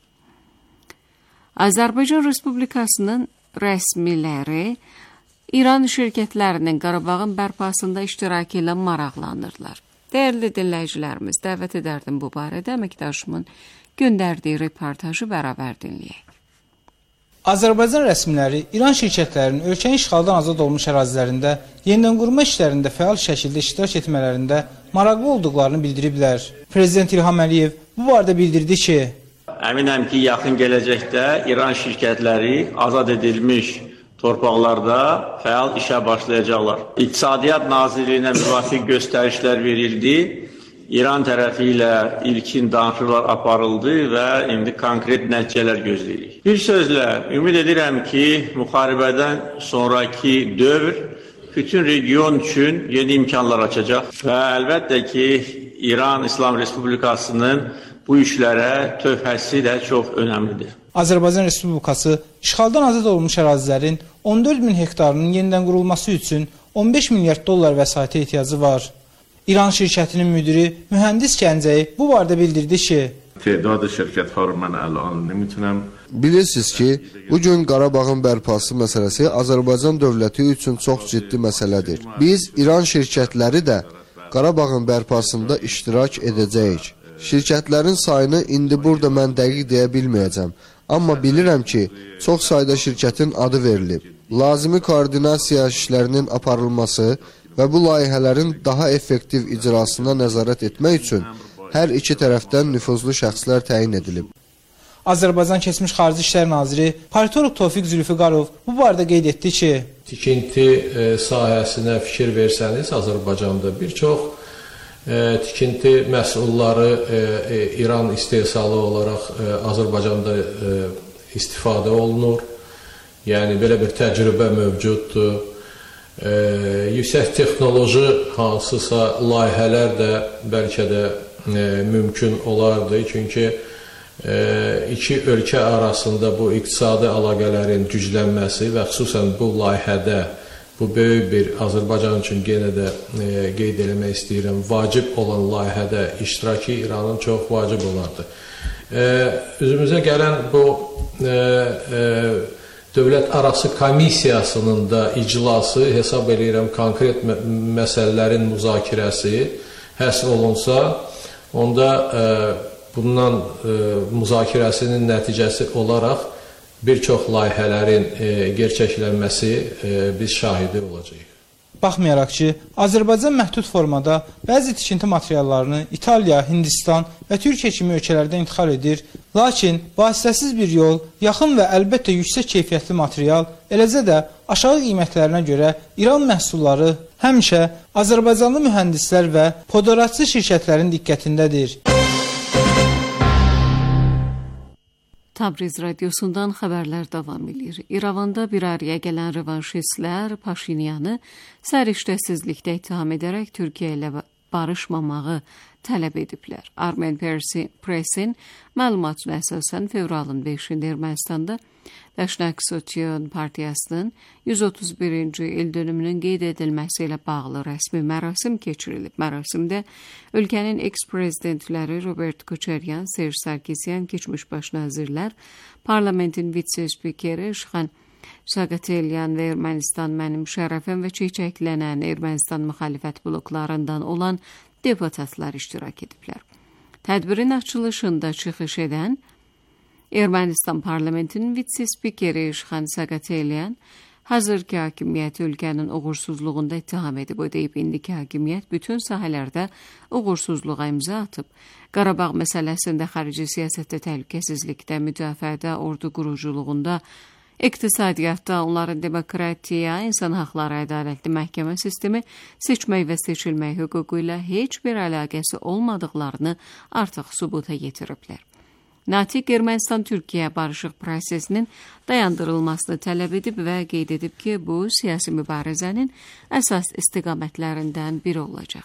Azərbaycan Respublikasının rəsmiləri İran şirkətlərinin Qarabağın bərpasında iştirakı ilə maraqlanırlar. Dəyərli dinləyicilərimiz, dəvət edərdim bu barədə əməkdaşımın göndərdiyi reportajı bərabər dinləyək. Azərbaycan rəsmiləri İran şirkətlərinin ölkənin işğaldan azad olmuş ərazilərində yenidən qurma işlərində fəal şəkildə iştirak etmələrində maraqlı olduqlarını bildiriblər. Prezident İlham Əliyev bu barədə bildirdi ki, əminəm ki, yaxın gələcəkdə İran şirkətləri azad edilmiş torpaqlarda fəal işə başlayacaqlar. İqtisadiyyat Nazirliyinə müvafiq göstərişlər verildi. İran tərəfi ilə ilkin danışıqlar aparıldı və indi konkret nəticələr gözləyirik. Bir sözlə, ümid edirəm ki, müharibədən sonraki dövr bütün region üçün yeni imkanlar açacaq və əlbəttə ki, İran İslam Respublikasının bu işlərə töhfəsi də çox önəmlidir. Azərbaycan Respublikası işğaldan azad olmuş ərazilərin 14 min hektarının yenidən qurulması üçün 15 milyard dollar vəsaitə ehtiyacı var. İran şirkətinin müdiri mühəndis Gəncəyi bu barədə bildirdi ki, bilirsiniz ki, bugün Qarabağın bərpası məsələsi Azərbaycan dövləti üçün çox ciddi məsələdir. Biz İran şirkətləri də Qarabağın bərpasında iştirak edəcəyik. Şirkətlərin sayını indi burada mən dəqiq deyə bilməyəcəm. Amma bilirəm ki, çox sayda şirkətin adı verilib. Lazımi koordinasiya işlərinin aparılması və bu layihələrin daha effektiv icrasına nəzarət etmək üçün hər iki tərəfdən nüfuzlu şəxslər təyin edilib. Azərbaycan keçmiş Xarici İşlər Naziri politolog Tofiq Zülfiqarov bu barədə qeyd etdi ki, tikinti sahəsinə fikir versəniz, Azərbaycanda bir çox tikinti məhsulları İran istehsalı olaraq Azərbaycanda istifadə olunur. Yəni, belə bir təcrübə mövcuddur. Yüksək texnoloji hansısa layihələr də bəlkə də mümkün olardı. Çünki iki ölkə arasında bu iqtisadi əlaqələrin güclənməsi və xüsusən bu layihədə, bu böyük bir Azərbaycan üçün yenə də qeyd eləmək istəyirəm, vacib olan layihədə iştirakı İranın çox vacib olardı. Üzümüzə gələn bu dövlət arası komissiyasının da iclası, hesab edirəm, konkret məsələlərin müzakirəsi həsr olunsa, onda bundan müzakirəsinin nəticəsi olaraq bir çox layihələrin gerçəklənməsi biz şahidi olacağıq. Baxmayaraq ki, Azərbaycan məhdud formada bəzi tikinti materiallarını İtaliya, Hindistan və Türkiyə kimi ölkələrdən ixal edir, lakin vasitəsiz bir yol, yaxın və əlbəttə yüksək keyfiyyətli material, eləcə də aşağı qiymətlərinə görə İran məhsulları həmişə Azərbaycanlı mühəndislər və podoratçı şirkətlərin diqqətindədir. Tabriz radyosundan xəbərlər davam edir. İrəvanda bir araya gələn revanşistlər Paşinyanı səriştəsizlikdə ittiham edərək Türkiyə ilə barışmamağı tələb ediblər. Armen Pressin məlumatına əsasən fevralın 5-də Ermənistanda Daşnak Sotyon Partiyasının 131-ci il dönümünün qeyd edilməsi ilə bağlı rəsmi mərasim keçirilib. Mərasimdə ölkənin eks-prezidentləri Robert Koçaryan, Serj Sarkisyan, keçmiş baş nazirlər, parlamentin vitse-spikeri Şxan Saqatelyan və Ermənistan Mənim Şərəfim və çiçəklənən Ermənistan müxalifət bloklarından olan deputatlar iştirak ediblər. Tədbirin açılışında çıxış edən Ermənistan parlamentinin vitse-spikeri Şxan Saqatelyan hazırki hakimiyyəti ölkənin uğursuzluğunda ittiham edib. O deyib, indiki hakimiyyət bütün sahələrdə uğursuzluğa imza atıb. Qarabağ məsələsində xarici siyasətdə, təhlükəsizlikdə, müdafiədə, ordu quruculuğunda, iqtisadiyyatda, onların demokratiya, insan haqları, ədalətli məhkəmə sistemi, seçmək və seçilmək hüququ ilə heç bir əlaqəsi olmadıqlarını artıq sübuta yetiriblər. Natiq Ermənistan-Türkiyə barışıq prosesinin dayandırılmasını tələb edib və qeyd edib ki, bu siyasi mübarizənin əsas istiqamətlərindən biri olacaq.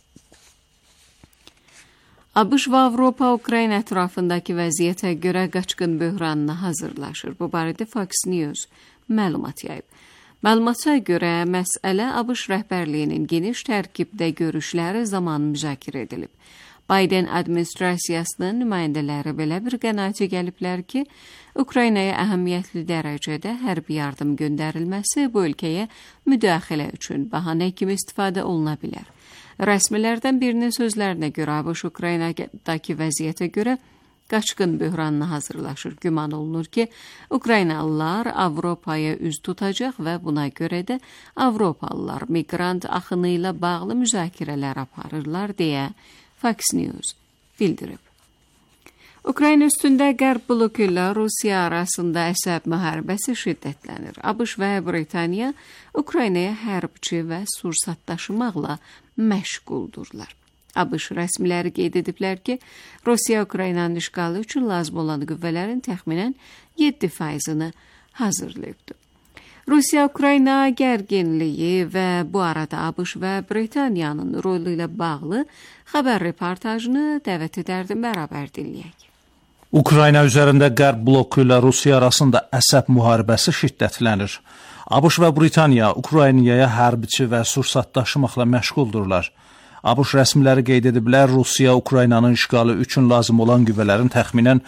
ABŞ və Avropa Ukrayna ətrafındakı vəziyyətə görə qaçqın böhranına hazırlaşır. Bu barədə Fox News məlumat yayıb. Məlumata görə məsələ ABŞ rəhbərliyinin geniş tərkibdə görüşləri zamanı müzakirə edilib. Biden administrasiyasının nümayəndələri belə bir qənaətə gəliblər ki, Ukraynaya əhəmiyyətli dərəcədə hərbi yardım göndərilməsi bu ölkəyə müdaxilə üçün bəhanə kimi istifadə oluna bilər. Rəsmilərdən birinin sözlərinə görə ABŞ Ukraynadakı vəziyyətə görə qaçqın böhranına hazırlaşır. Güman olunur ki, Ukraynalılar Avropaya üz tutacaq və buna görə də Avropalılar miqrant axını ilə bağlı müzakirələr aparırlar deyə Fox News bildirib. Ukrayna üstündə Qərb bloku ilə Rusiya arasında əsəb müharibəsi şiddətlənir. ABŞ və Britaniya Ukraynaya hərbçi və sursat daşımaqla məşğuldurlar. ABŞ rəsmiləri qeyd ediblər ki, Rusiya Ukraynanın işğalı üçün lazım olan qüvvələrin təxminən 7%-ni hazırlayıbdır. Rusiya-Ukrayna gərginliyi və bu arada ABŞ və Britaniyanın rolu ilə bağlı xəbər reportajını dəvət edərdim, bərabər dinləyək. Ukrayna üzərində Qərb bloku ilə Rusiya arasında əsəb müharibəsi şiddətlənir. ABŞ və Britaniya Ukraynaya hərbiçi və sursat daşımaqla məşğuldurlar. ABŞ rəsmiləri qeyd ediblər, Rusiya Ukraynanın işğalı üçün lazım olan qüvvələrin təxminən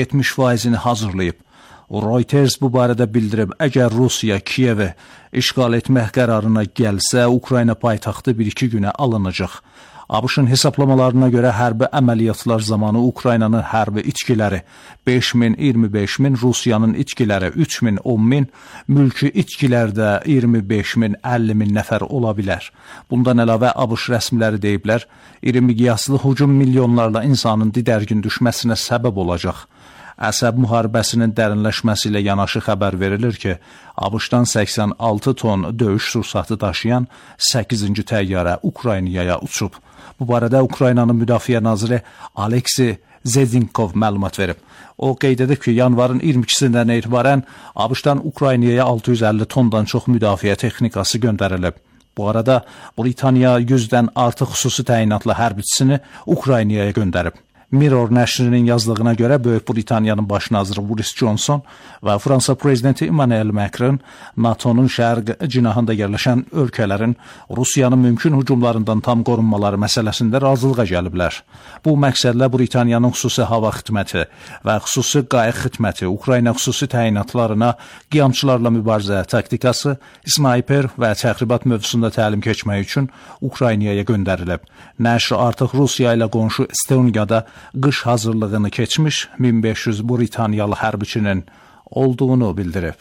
70%-ni hazırlayıb. Reuters bu barədə bildirib, əgər Rusiya Kiyevi işğal etmək qərarına gəlsə, Ukrayna paytaxtı 1-2 günə alınacaq. ABŞ-ın hesablamalarına görə hərbi əməliyyatlar zamanı Ukraynanın hərbi itkiləri 5.000, 25.000, Rusiyanın itkiləri 3.000, 10.000, mülki itkilərdə 25.000, 50.000 nəfər ola bilər. Bundan əlavə ABŞ rəsmiləri deyiblər, iri miqyaslı hücum milyonlarla insanın didərgin düşməsinə səbəb olacaq. Əsəb müharibəsinin dərinləşməsi ilə yanaşı xəbər verilir ki, ABŞ-dan 86 ton döyüş sursatı daşıyan 8-ci təyyarə Ukraynaya uçub. Bu barədə Ukraynanın müdafiə naziri Aleksi Zezinkov məlumat verib. O qeyd edib ki, yanvarın 22-sindən etibarən ABŞ-dan Ukraynaya 650 tondan çox müdafiə texnikası göndərilib. Bu arada Britaniya 100-dən artıq xüsusi təyinatlı hərbçisini Ukraynaya göndərib. Mirror nəşrinin yazdığına görə Böyük Britaniyanın baş naziri Boris Johnson və Fransa prezidenti Emmanuel Macron NATO-nun şərq cinahında yerləşən ölkələrin Rusiyanın mümkün hücumlarından tam qorunmaları məsələsində razılığa gəliblər. Bu məqsədlə Britaniyanın xüsusi hava xidməti və xüsusi qayıq xidməti Ukrayna xüsusi təyinatlarına qiyamçılarla mübarizə taktikası, snayper və təxribat mövzusunda təlim keçmək üçün Ukraynaya göndərilib. Nəşr artıq Rusiya ilə qonşu Estoniyada qış hazırlığını keçmiş 1500 Britaniyalı hərbiçinin olduğunu bildirib.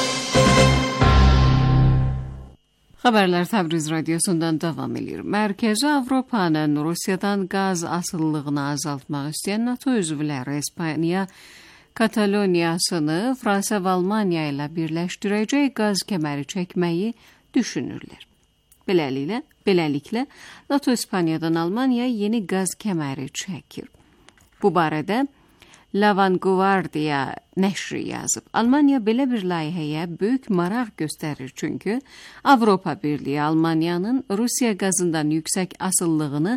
Xəbərlər Təbriz radiosundan davam edir. Mərkəzi Avropanın Rusiyadan qaz asıllığını azaltmaq istəyən NATO üzvləri İspaniya Kataloniyasını Fransa və Almaniya ilə birləşdirəcək qaz kəməri çəkməyi düşünürlər. Beləliklə, NATO İspaniyadan Almaniyaya yeni qaz kəməri çəkir. Bu barədə La Vanguardia nəşri yazıb. Almaniya belə bir layihəyə böyük maraq göstərir, çünki Avropa Birliyi Almaniyanın Rusiya qazından yüksək asıllığını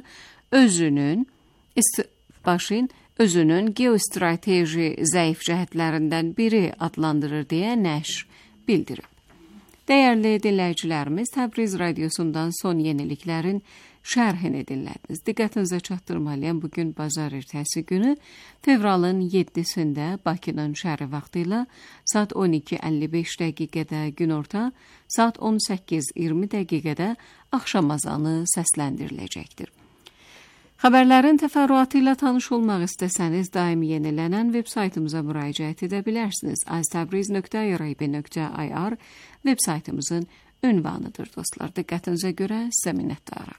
özünün geostrateji zəif cəhətlərindən biri adlandırır deyə nəşr bildirib. Dəyərli dinləyicilərimiz, Təbriz radiosundan son yeniliklərin şərhini dinlədiniz. Diqqətinizə çatdırmalıyam, bugün bazar ertəsi günü fevralın 7-sində Bakının şəhəri vaxtı ilə saat 12:55 dəqiqədə günorta, saat 18:20 dəqiqədə axşam azanı səsləndiriləcəkdir. Xəbərlərin təfərrüatı ilə tanış olmaq istəsəniz, daim yenilənən veb saytımıza müraciət edə bilərsiniz. aztabriz.irib.ir veb saytımızın ünvanıdır dostlar. Diqqətinizə görə sizə minnətdarıq.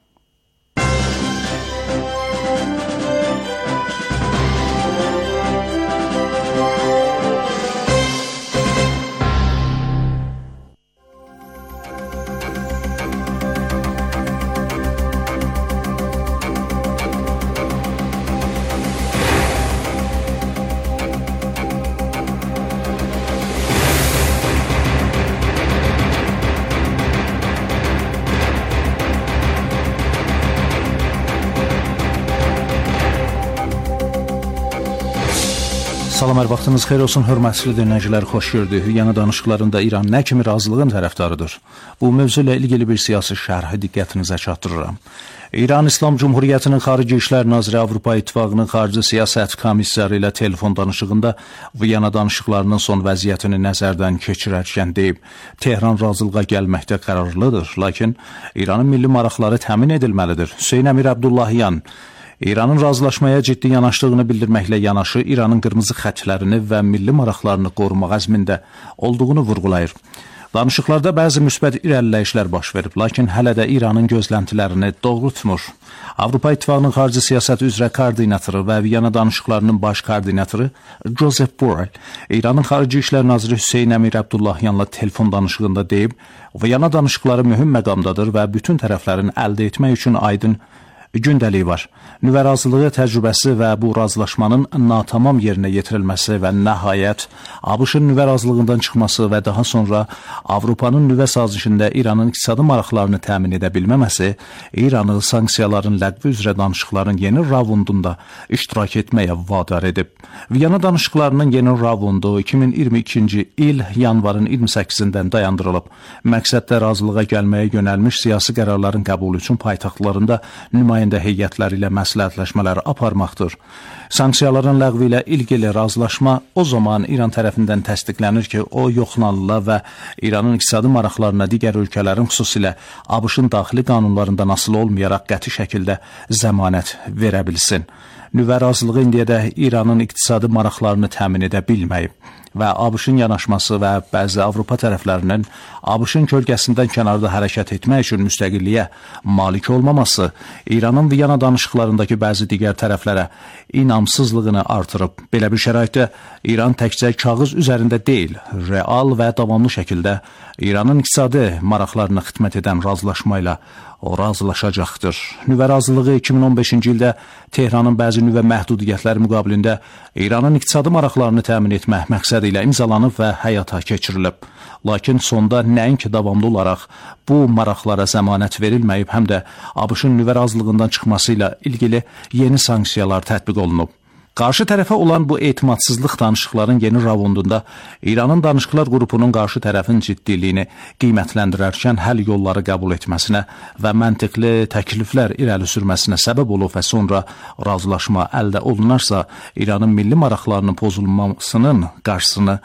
Salam, hər vaxtınız xeyir olsun, hörmətli dinləyicilər, xoş gördük. Yeni danışıqlarında İran nə kimi razılığın tərəfdarıdır? Bu mövzu ilə ilgili bir siyasi şərhi diqqətinizə çatdırıram. İran İslam Cumhuriyyətinin Xarici İşlər Naziri Avropa İttifaqının Xarici Siyasət Komissarı ilə telefon danışığında Viyana danışıqlarının son vəziyyətini nəzərdən keçirərkən deyib, Tehran razılığa gəlməkdə qərarlıdır, lakin İranın milli maraqları təmin edilməlidir. Hüseyn Əmir Abdullahyan İranın razılaşmaya ciddi yanaşdığını bildirməklə yanaşı, İranın qırmızı xətlərini və milli maraqlarını qorumaq əzmində olduğunu vurğulayır. Danışıqlarda bəzi müsbət irəliləyişlər baş verib, lakin hələ də İranın gözləntilərini doğrultmur. Avropa İttifaqının Xarici Siyasət üzrə koordinatoru və Viyana danışıqlarının baş koordinatoru Josep Borrell, İranın Xarici İşlər Naziri Hüseyn Əmir Abdullahyanla telefon danışığında deyib, Viyana danışıqları mühüm məqamdadır və bütün tərəflərin əldə etmək üçün aydın gündəliyi var. Nüvə razılığı təcrübəsi və bu razılaşmanın natamam yerinə yetirilməsi və nəhayət ABŞ-ın nüvə razılığından çıxması və daha sonra Avropanın nüvə sazişində İranın iqtisadi maraqlarını təmin edə bilməməsi İranı sanksiyaların ləğvi üzrə danışıqların yeni raundunda iştirak etməyə vadar edib. Viyana danışıqlarının yeni raundu 2022-ci il yanvarın 28-dən dayandırılıb. Məqsəddə razılığa gəlməyə yönəlmiş siyasi qərarların qəbulu üçün paytaxtlarında nümayəndə heyətləri ilə məsləhətləşmələri aparmaqdır. Sanksiyaların ləğvi ilə ilgili razılaşma o zaman İran tərəfindən təsdiqlənir ki, o yoxlanıla və İranın iqtisadi maraqlarına digər ölkələrin xüsusilə ABŞ-ın daxili qanunlarından asılı olmayaraq qəti şəkildə zəmanət verə bilsin. Nüvə razılığı indiyədək İranın iqtisadi maraqlarını təmin edə bilməyib və ABŞ-ın yanaşması və bəzi Avropa tərəflərinin ABŞ-ın kölgəsindən kənarda hərəkət etmək üçün müstəqilliyə malik olmaması İranın Viyana danışıqlarındakı bəzi digər tərəflərə inamsızlığını artırıb. Belə bir şəraitdə İran təkcə kağız üzərində deyil, real və davamlı şəkildə İranın iqtisadi maraqlarına xidmət edən razılaşmayla o razılaşacaqdır. Nüvə razılığı 2015-ci ildə Tehranın bəzi nüvə məhdudiyyətləri müqabilində İranın iqtisadi maraqlarını təmin etmək məqsədi ilə imzalanıb və həyata keçirilib. Lakin sonda nəinki davamlı olaraq bu maraqlara zəmanət verilməyib, həm də ABŞ-ın nüvə razılığından çıxması ilə ilgili yeni sanksiyalar tətbiq olunub. Qarşı tərəfə olan bu etimadsızlıq danışıqların yeni raundunda İranın danışıqlar qrupunun qarşı tərəfin ciddiliyini qiymətləndirərkən həll yolları qəbul etməsinə və məntiqli təkliflər irəli sürməsinə səbəb olub və sonra razılaşma əldə olunarsa, İranın milli maraqlarının pozulmasının qarşısını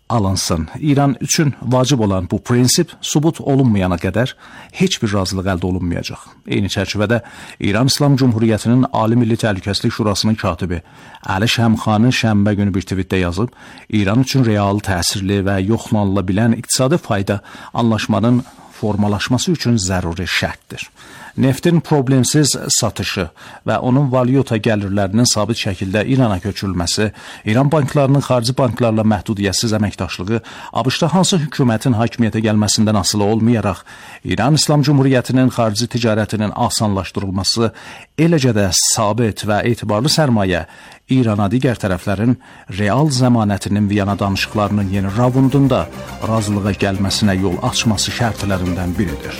alınsın. İran üçün vacib olan bu prinsip sübut olunmayana qədər heç bir razılıq əldə olunmayacaq. Eyni çərçivədə İran İslam Cumhuriyyətinin Ali Milli Təhlükəsizlik Şurasının katibi Əli Şəmxani şənbə günü bir tweetdə yazıb, İran üçün real, təsirli və yoxlanıla bilən iqtisadi fayda anlaşmanın formalaşması üçün zəruri şərtdir. Neftin problemsiz satışı və onun valyuta gəlirlərinin sabit şəkildə İrana köçürülməsi, İran banklarının xarici banklarla məhdudiyyətsiz əməkdaşlığı ABŞ-da hansı hökumətin hakimiyyətə gəlməsindən asılı olmayaraq, İran İslam Cumhuriyyətinin xarici ticarətinin asanlaşdırılması, eləcə də sabit və etibarlı sərmayə İrana digər tərəflərin real zəmanətinin Viyana danışıqlarının yeni raundunda razılığa gəlməsinə yol açması şərtlərindən biridir.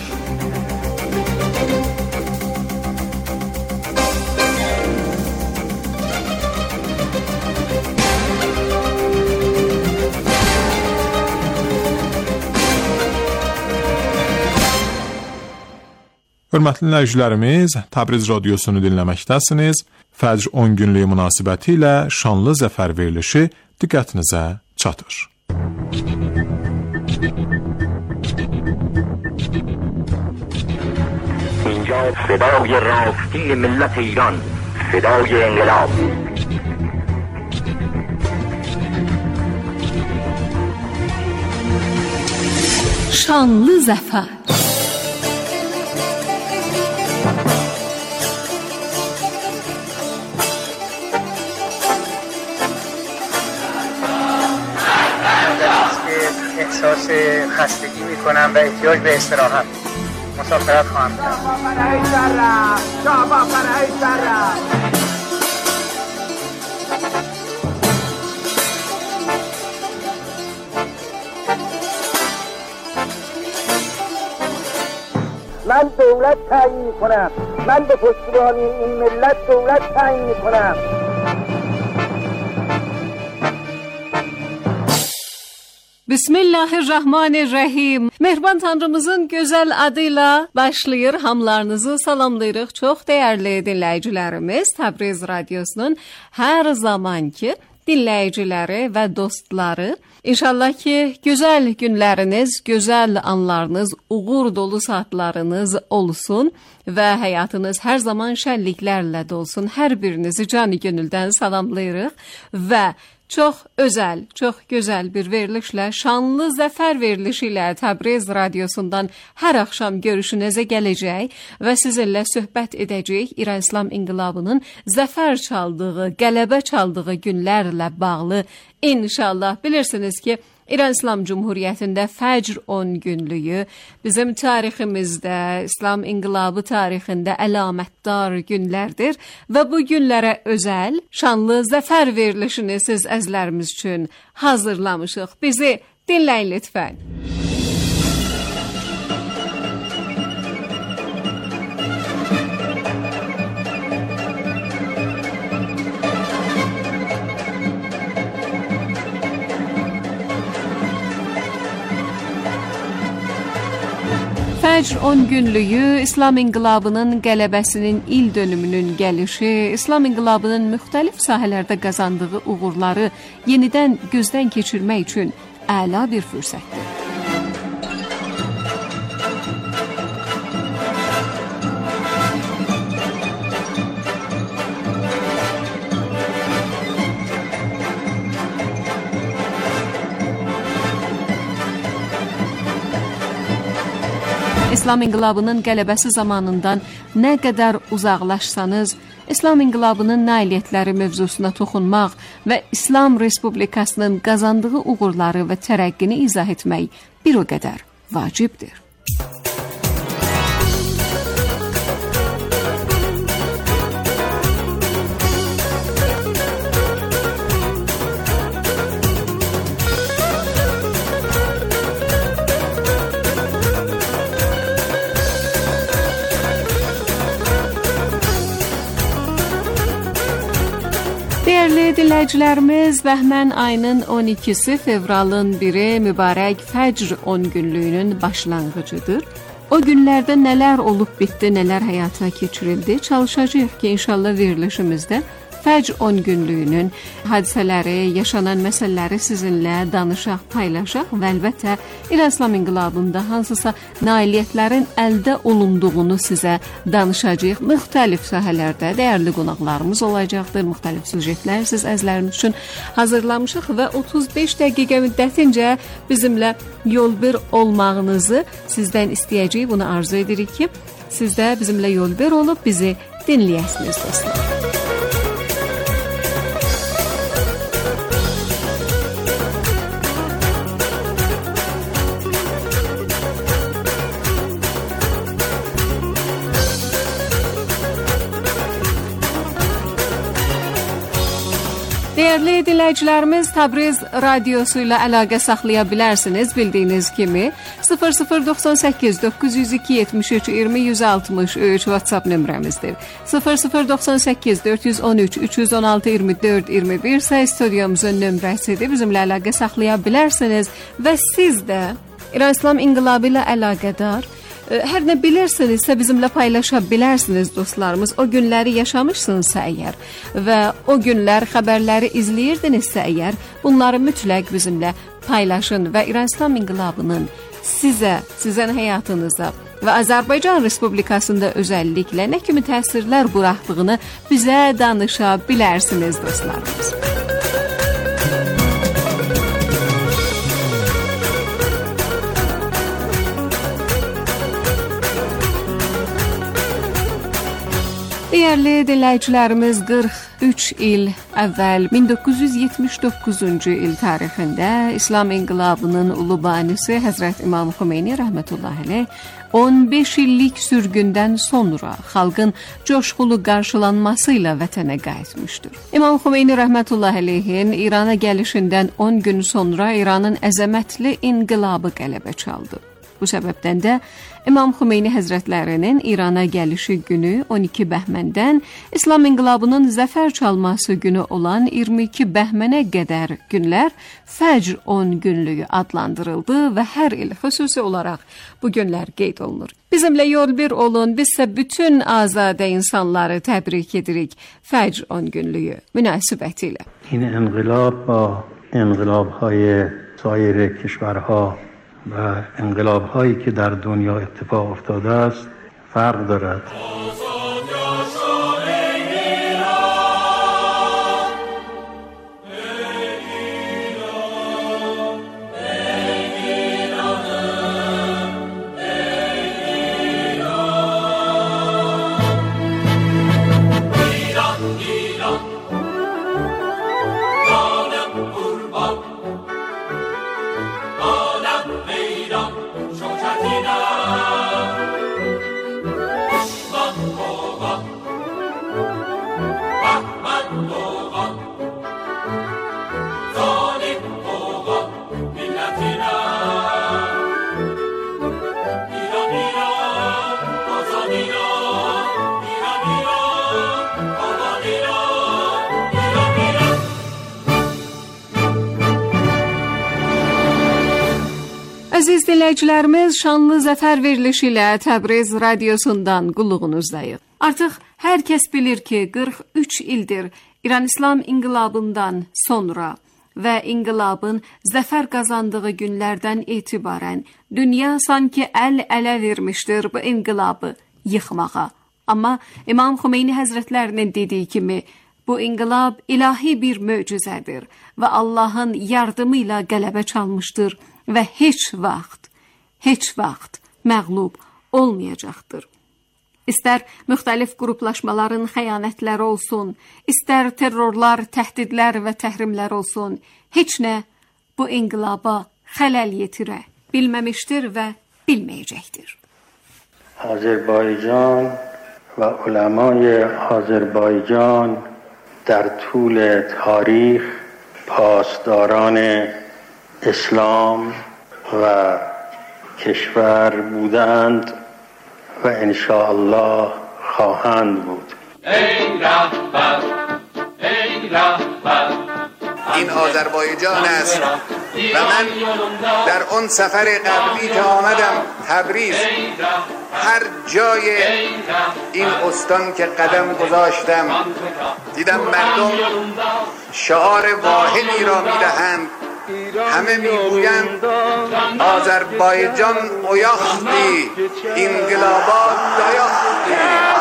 Hörmətli dinləyicilərimiz, Təbriz radiosunu dinləməkdəsiniz. Fəcr 10 günlüyü münasibəti ilə şanlı zəfər verilişi diqqətinizə çatır. اینجا صدای راستی ملت ایران، صدای انقلاب. Şanlı zəfər. احساس خستگی میکنم و احتیاج به استراحت. مسافرت خواهم کرد. من دولت تعیین میکنم. من به پشتیبانی این ملت دولت تعیین میکنم. Bismillahirrahmanirrahim. Mehriban Tanrımızın gözəl adıyla başlayır. Hamlarınızı salamlayırıq. Çox dəyərli dinləyicilərimiz, Təbriz radiosunun hər zamanki dinləyiciləri və dostları. İnşallah ki, gözəl günləriniz, gözəl anlarınız, uğur dolu saatlarınız olsun və həyatınız hər zaman şənliklərlə dolsun. Hər birinizi canı gönüldən salamlayırıq və çox özəl, çox gözəl bir verilişlə, şanlı zəfər verilişi ilə Təbriz radiosundan hər axşam görüşünüzə gələcək və sizinlə söhbət edəcəyik İran İslam İnqilabının zəfər çaldığı, qələbə çaldığı günlərlə bağlı. İnşallah bilirsiniz ki, İran İslam Cumhuriyyətində Fəcr 10 günlüyü bizim tariximizdə, İslam İnqilabı tarixində əlamətdar günlərdir və bu günlərə özəl şanlı zəfər verilişini siz əzlərimiz üçün hazırlamışıq. Bizi dinləyin lütfən. Fəcr 10 günlüyü İslam İnqilabının qələbəsinin il dönümünün gəlişi, İslam İnqilabının müxtəlif sahələrdə qazandığı uğurları yenidən gözdən keçirmək üçün əla bir fürsətdir. İslam İnqilabının qələbəsi zamanından nə qədər uzaqlaşsanız, İslam İnqilabının nailiyyətləri mövzusuna toxunmaq və İslam Respublikasının qazandığı uğurları və tərəqqini izah etmək bir o qədər vacibdir. Dəyərli dinləyicilərimiz, Bəhmən ayının 12-si, fevralın 1-i mübarək Fəcr 10 günlüyünün başlanğıcıdır. O günlərdə nələr olub bitdi, nələr həyata keçirildi, çalışacağıq ki, inşallah verilişimizdə Fəcr 10 günlüyünün hadisələri, yaşanan məsələləri sizinlə danışaq, paylaşaq və əlbəttə İran İslam İnqilabında hansısa nailiyyətlərin əldə olunduğunu sizə danışacağıq. Müxtəlif sahələrdə dəyərli qonaqlarımız olacaqdır. Müxtəlif süjetlər siz əzləriniz üçün hazırlamışıq və 35 dəqiqə müddətincə bizimlə yol bir olmağınızı sizdən istəyəcəyik. Bunu arzu edirik ki, siz də bizimlə yol bir olub bizi dinləyəsiniz dostlar. Dəyərli dinləyicilərimiz, Təbriz radiosu ilə əlaqə saxlaya bilərsiniz. Bildiyiniz kimi 0098 902 73 20 163 WhatsApp nömrəmizdir. 0098 413 316 24 21 isə studiyamızın nömrəsidir. Bizimlə əlaqə saxlaya bilərsiniz və siz də İran İslam İnqilabı ilə əlaqədar hər nə bilirsinizsə bizimlə paylaşa bilərsiniz dostlarımız. O günləri yaşamışsınızsa əgər və o günlər xəbərləri izləyirdinizsə əgər, bunları mütləq bizimlə paylaşın və İran İslam İnqilabının sizin həyatınıza və Azərbaycan Respublikasında özəlliklə nə kimi təsirlər buraxdığını bizə danışa bilərsiniz dostlarımız. Dəyərli dinləyicilərimiz, 43 il əvvəl 1979-cu il tarixində İslam İnqilabının ulu banisi Həzrət İmam Xomeyni rəhmətullahi əleyh 15 illik sürgündən sonra xalqın coşqulu qarşılanması ilə vətənə qayıtmışdır. İmam Xomeyni rəhmətullahi əleyhin İrana gəlişindən 10 gün sonra İranın əzəmətli inqilabı qələbə çaldı. Bu səbəbdən də İmam Xomeyni həzrətlərinin İrana gəlişi günü 12 bəhməndən İslam İnqilabının zəfər çalması günü olan 22 bəhmənə qədər günlər Fəcr 10 günlüyü adlandırıldı və hər il xüsusi olaraq bu günlər qeyd olunur. Bizimlə yol bir olun, bizsə bütün azadə insanları təbrik edirik Fəcr 10 günlüyü münasibətilə. این انقلاب با انقلاب‌های سایر کشورها و انقلاب‌هایی که در دنیا اتفاق افتاده است فرق دارد. Əziz dinləyicilərimiz, şanlı zəfər verilişi ilə Təbriz radiosundan qulluğunuzdayıq. Artıq hər kəs bilir ki, 43 ildir İran İslam İnqilabından sonra və inqilabın zəfər qazandığı günlərdən etibarən dünya sanki əl-ələ vermişdir bu inqilabı yıxmağa. Amma İmam Xomeyni həzrətlərinin dediyi kimi, bu inqilab ilahi bir möcüzədir və Allahın yardımı ilə qələbə çalmışdır və heç vaxt məğlub olmayacaqdır. İstər müxtəlif qruplaşmaların xəyanətləri olsun, istər terrorlar, təhdidlər və təhrimlər olsun, heç nə bu inqilaba xələl yetirə bilməmişdir və bilməyəcəkdir. آذربایجان و علمای آذربایجان در طول تاریخ پاسداران اسلام و کشور بودند و انشاءالله خواهند بود. ای رهبر این آذربایجان است و من در اون سفر قبلی که آمدم تبریز هر جای این استان که قدم گذاشتم دیدم مردم شعار واحدی را میدهند، همه میگویند آذربایجان اویاختی، انقلابات دایاختی.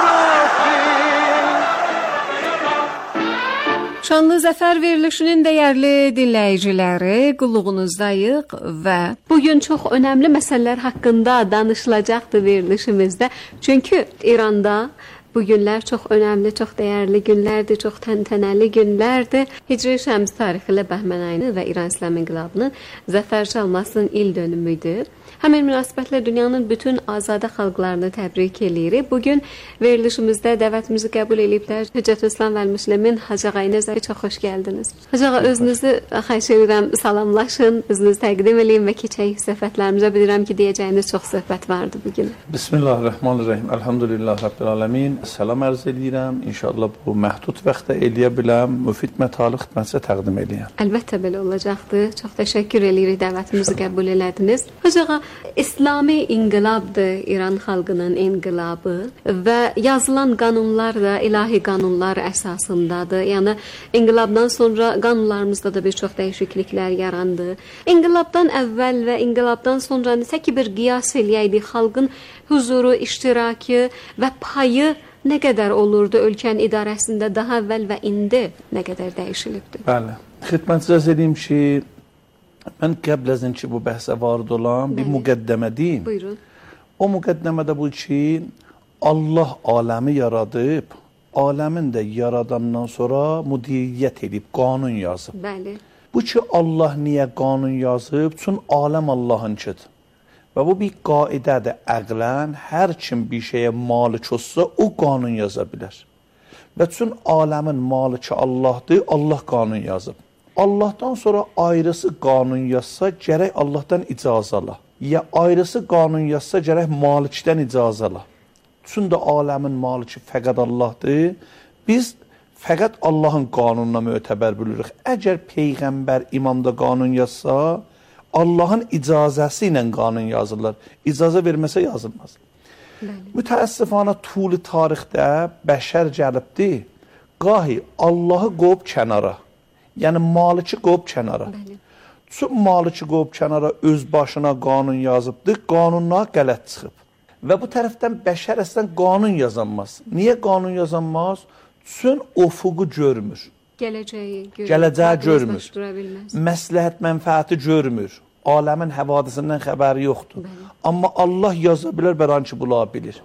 Şanlı Zəfər verilişinin dəyərli dinləyiciləri, qulluğunuzdayıq və bugün çox önəmli məsələlər haqqında danışılacaqdır verilişimizdə. Çünki İranda bu günlər çox önəmli, çox dəyərli günlərdir, çox təntənəli günlərdir. Hicri Şəms tarixi ilə Bəhmən ayının və İran İslam İnqilabının zəfər çalmasının il dönümüdür. Həmin münasibətlə dünyanın bütün azadə xalqlarını təbrik edirik. Bugün verilişimizdə dəvətimizi qəbul ediblər. Hüccətülislam və Müslimin Hacı Ağa Nizəri, çox xoş gəldiniz. Hacı Ağa, özünüzü xahiş edirəm, salamlaşın, özünüzü təqdim edin və keçək söhbətlərimizə. Bilirəm ki, deyəcəyiniz çox söhbət vardı bugün. Bismillahirrahmanirrahim. Elhamdülillah Rabbil Alemin. Salam ərz edirəm. İnşallah bu məhdud vaxtda eləyə biləm, müfid mətalı xidmətinizə təqdim edəyəm. Əlbəttə belə olacaqdır. Çox təşəkkür edirik dəvətimizi qəbul elədiniz. Hacı Ağa, İslami inqilabdır, İran xalqının inqilabı və yazılan qanunlar da ilahi qanunlar əsasındadır. Yəni inqilabdan sonra qanunlarımızda da bir çox dəyişikliklər yarandı. İnqilabdan əvvəl və inqilabdan sonra necə ki bir qiyas eləyəydik, xalqın huzuru, iştirakı və payı nə qədər olurdu ölkənin idarəsində daha əvvəl və indi nə qədər dəyişilibdir? Bəli. Xidmətinizə arz edeyim ki, mən qəbl əzin ki, bu bəhsə varid olan bir müqəddəmə deyim. Buyurun. O müqəddəmədə bu ki, Allah aləmi yaradıb, aləmin də yaradandan sonra müdiriyyət edib, qanun yazıb. Bəli. Bu ki, Allah niyə qanun yazıb? Çün aləm Allahınkidir. Və bu bir qaidədir, əqlən, hər kim bir şeyə malik olsa, o qanun yaza bilər. Və çün aləmin maliki Allahdır, Allah qanun yazıb. Allahdan sonra ayrısı qanun yazsa, gərək Allahdan icazə ala. Ya ayrısı qanun yazsa, gərək malikdən icazə ala. Çünki aləmin maliki fəqət Allahdır. Biz fəqət Allahın qanununa mötəbər bilirik. Əgər Peyğəmbər imamda qanun yazsa, Allahın icazəsi ilə qanun yazırlar. İcazə verməsə yazılmaz. Mütəəssifanə tuli tarixdə bəşər gəlibdir. Qahi Allahı qoyub kənara. Yəni maliki qoyub kənara. Çün maliki qoyub kənara öz başına qanun yazıbdır, qanunlar qələt çıxıb. Və bu tərəfdən bəşər əslən qanun yazanmaz. Niyə qanun yazanmaz? Çün ofuqu görmür. Gələcəyi görmür. Məsləhət mənfəəti görmür. Aləmin həvadisindən xəbəri yoxdur. Amma Allah yaza bilər, bəran ki, bula bilir.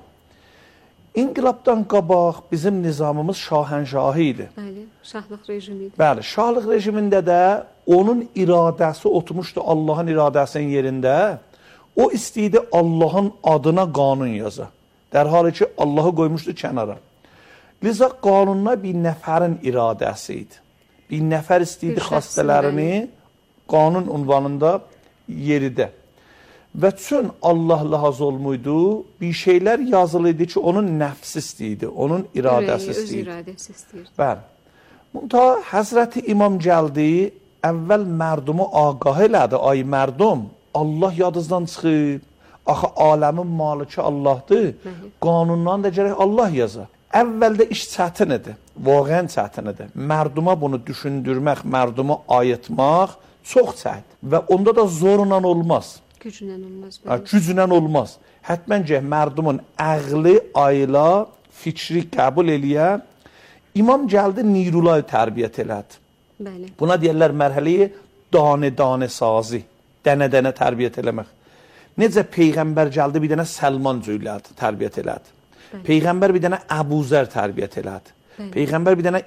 İnqilabdan qabaq bizim nizamımız şahənşahı idi. Bəli, şahlıq rejimi idi. Bəli, şahlıq rejimində də onun iradəsi oturmuşdu Allahın iradəsinin yerində. O istəyirdi Allahın adına qanun yaza. Dərhal ki, Allahı qoymuşdu kənara. Liza qanunla bir nəfərin iradəsi idi. Bir nəfər istəyirdi xastələrini qanun unvanında yeridə. Və çün Allah lahaz olmuydu, bir şeylər yazılıydı ki, onun nəfsi istəyirdi, onun iradəsi istəyirdi. Öz iradəsi istəyirdi. Bəli. Bunda Həzrəti İmam gəldi, əvvəl mərdumu ağah elədi, ay mərdum, Allah yadınızdan çıxıb, axı aləmin maliki Allahdır, qanundan da gərək Allah yaza. Əvvəldə iş çətin idi, vaqən çətin idi. Mərduma bunu düşündürmək, mərduma ayıtmaq çox çətin və onda da zorla olmaz. Gücünlə olmaz. Gücünlə olmaz. Hətmən ki, mərdumun əqli, ayla, fikri qəbul eləyə, İmam gəldi, nirulayı tərbiyyət elədi. Bəli. Buna deyərlər mərhələyi danə-danə sazi, dənə-dənə tərbiyyət eləmək. Necə Peyğəmbər gəldi, bir dənə Səlman cüylədi, tərbiyyət elədi. Peyğəmbər bir dənə Əbuzər tərbiyyət elədi. Peyğəmbər bir dənə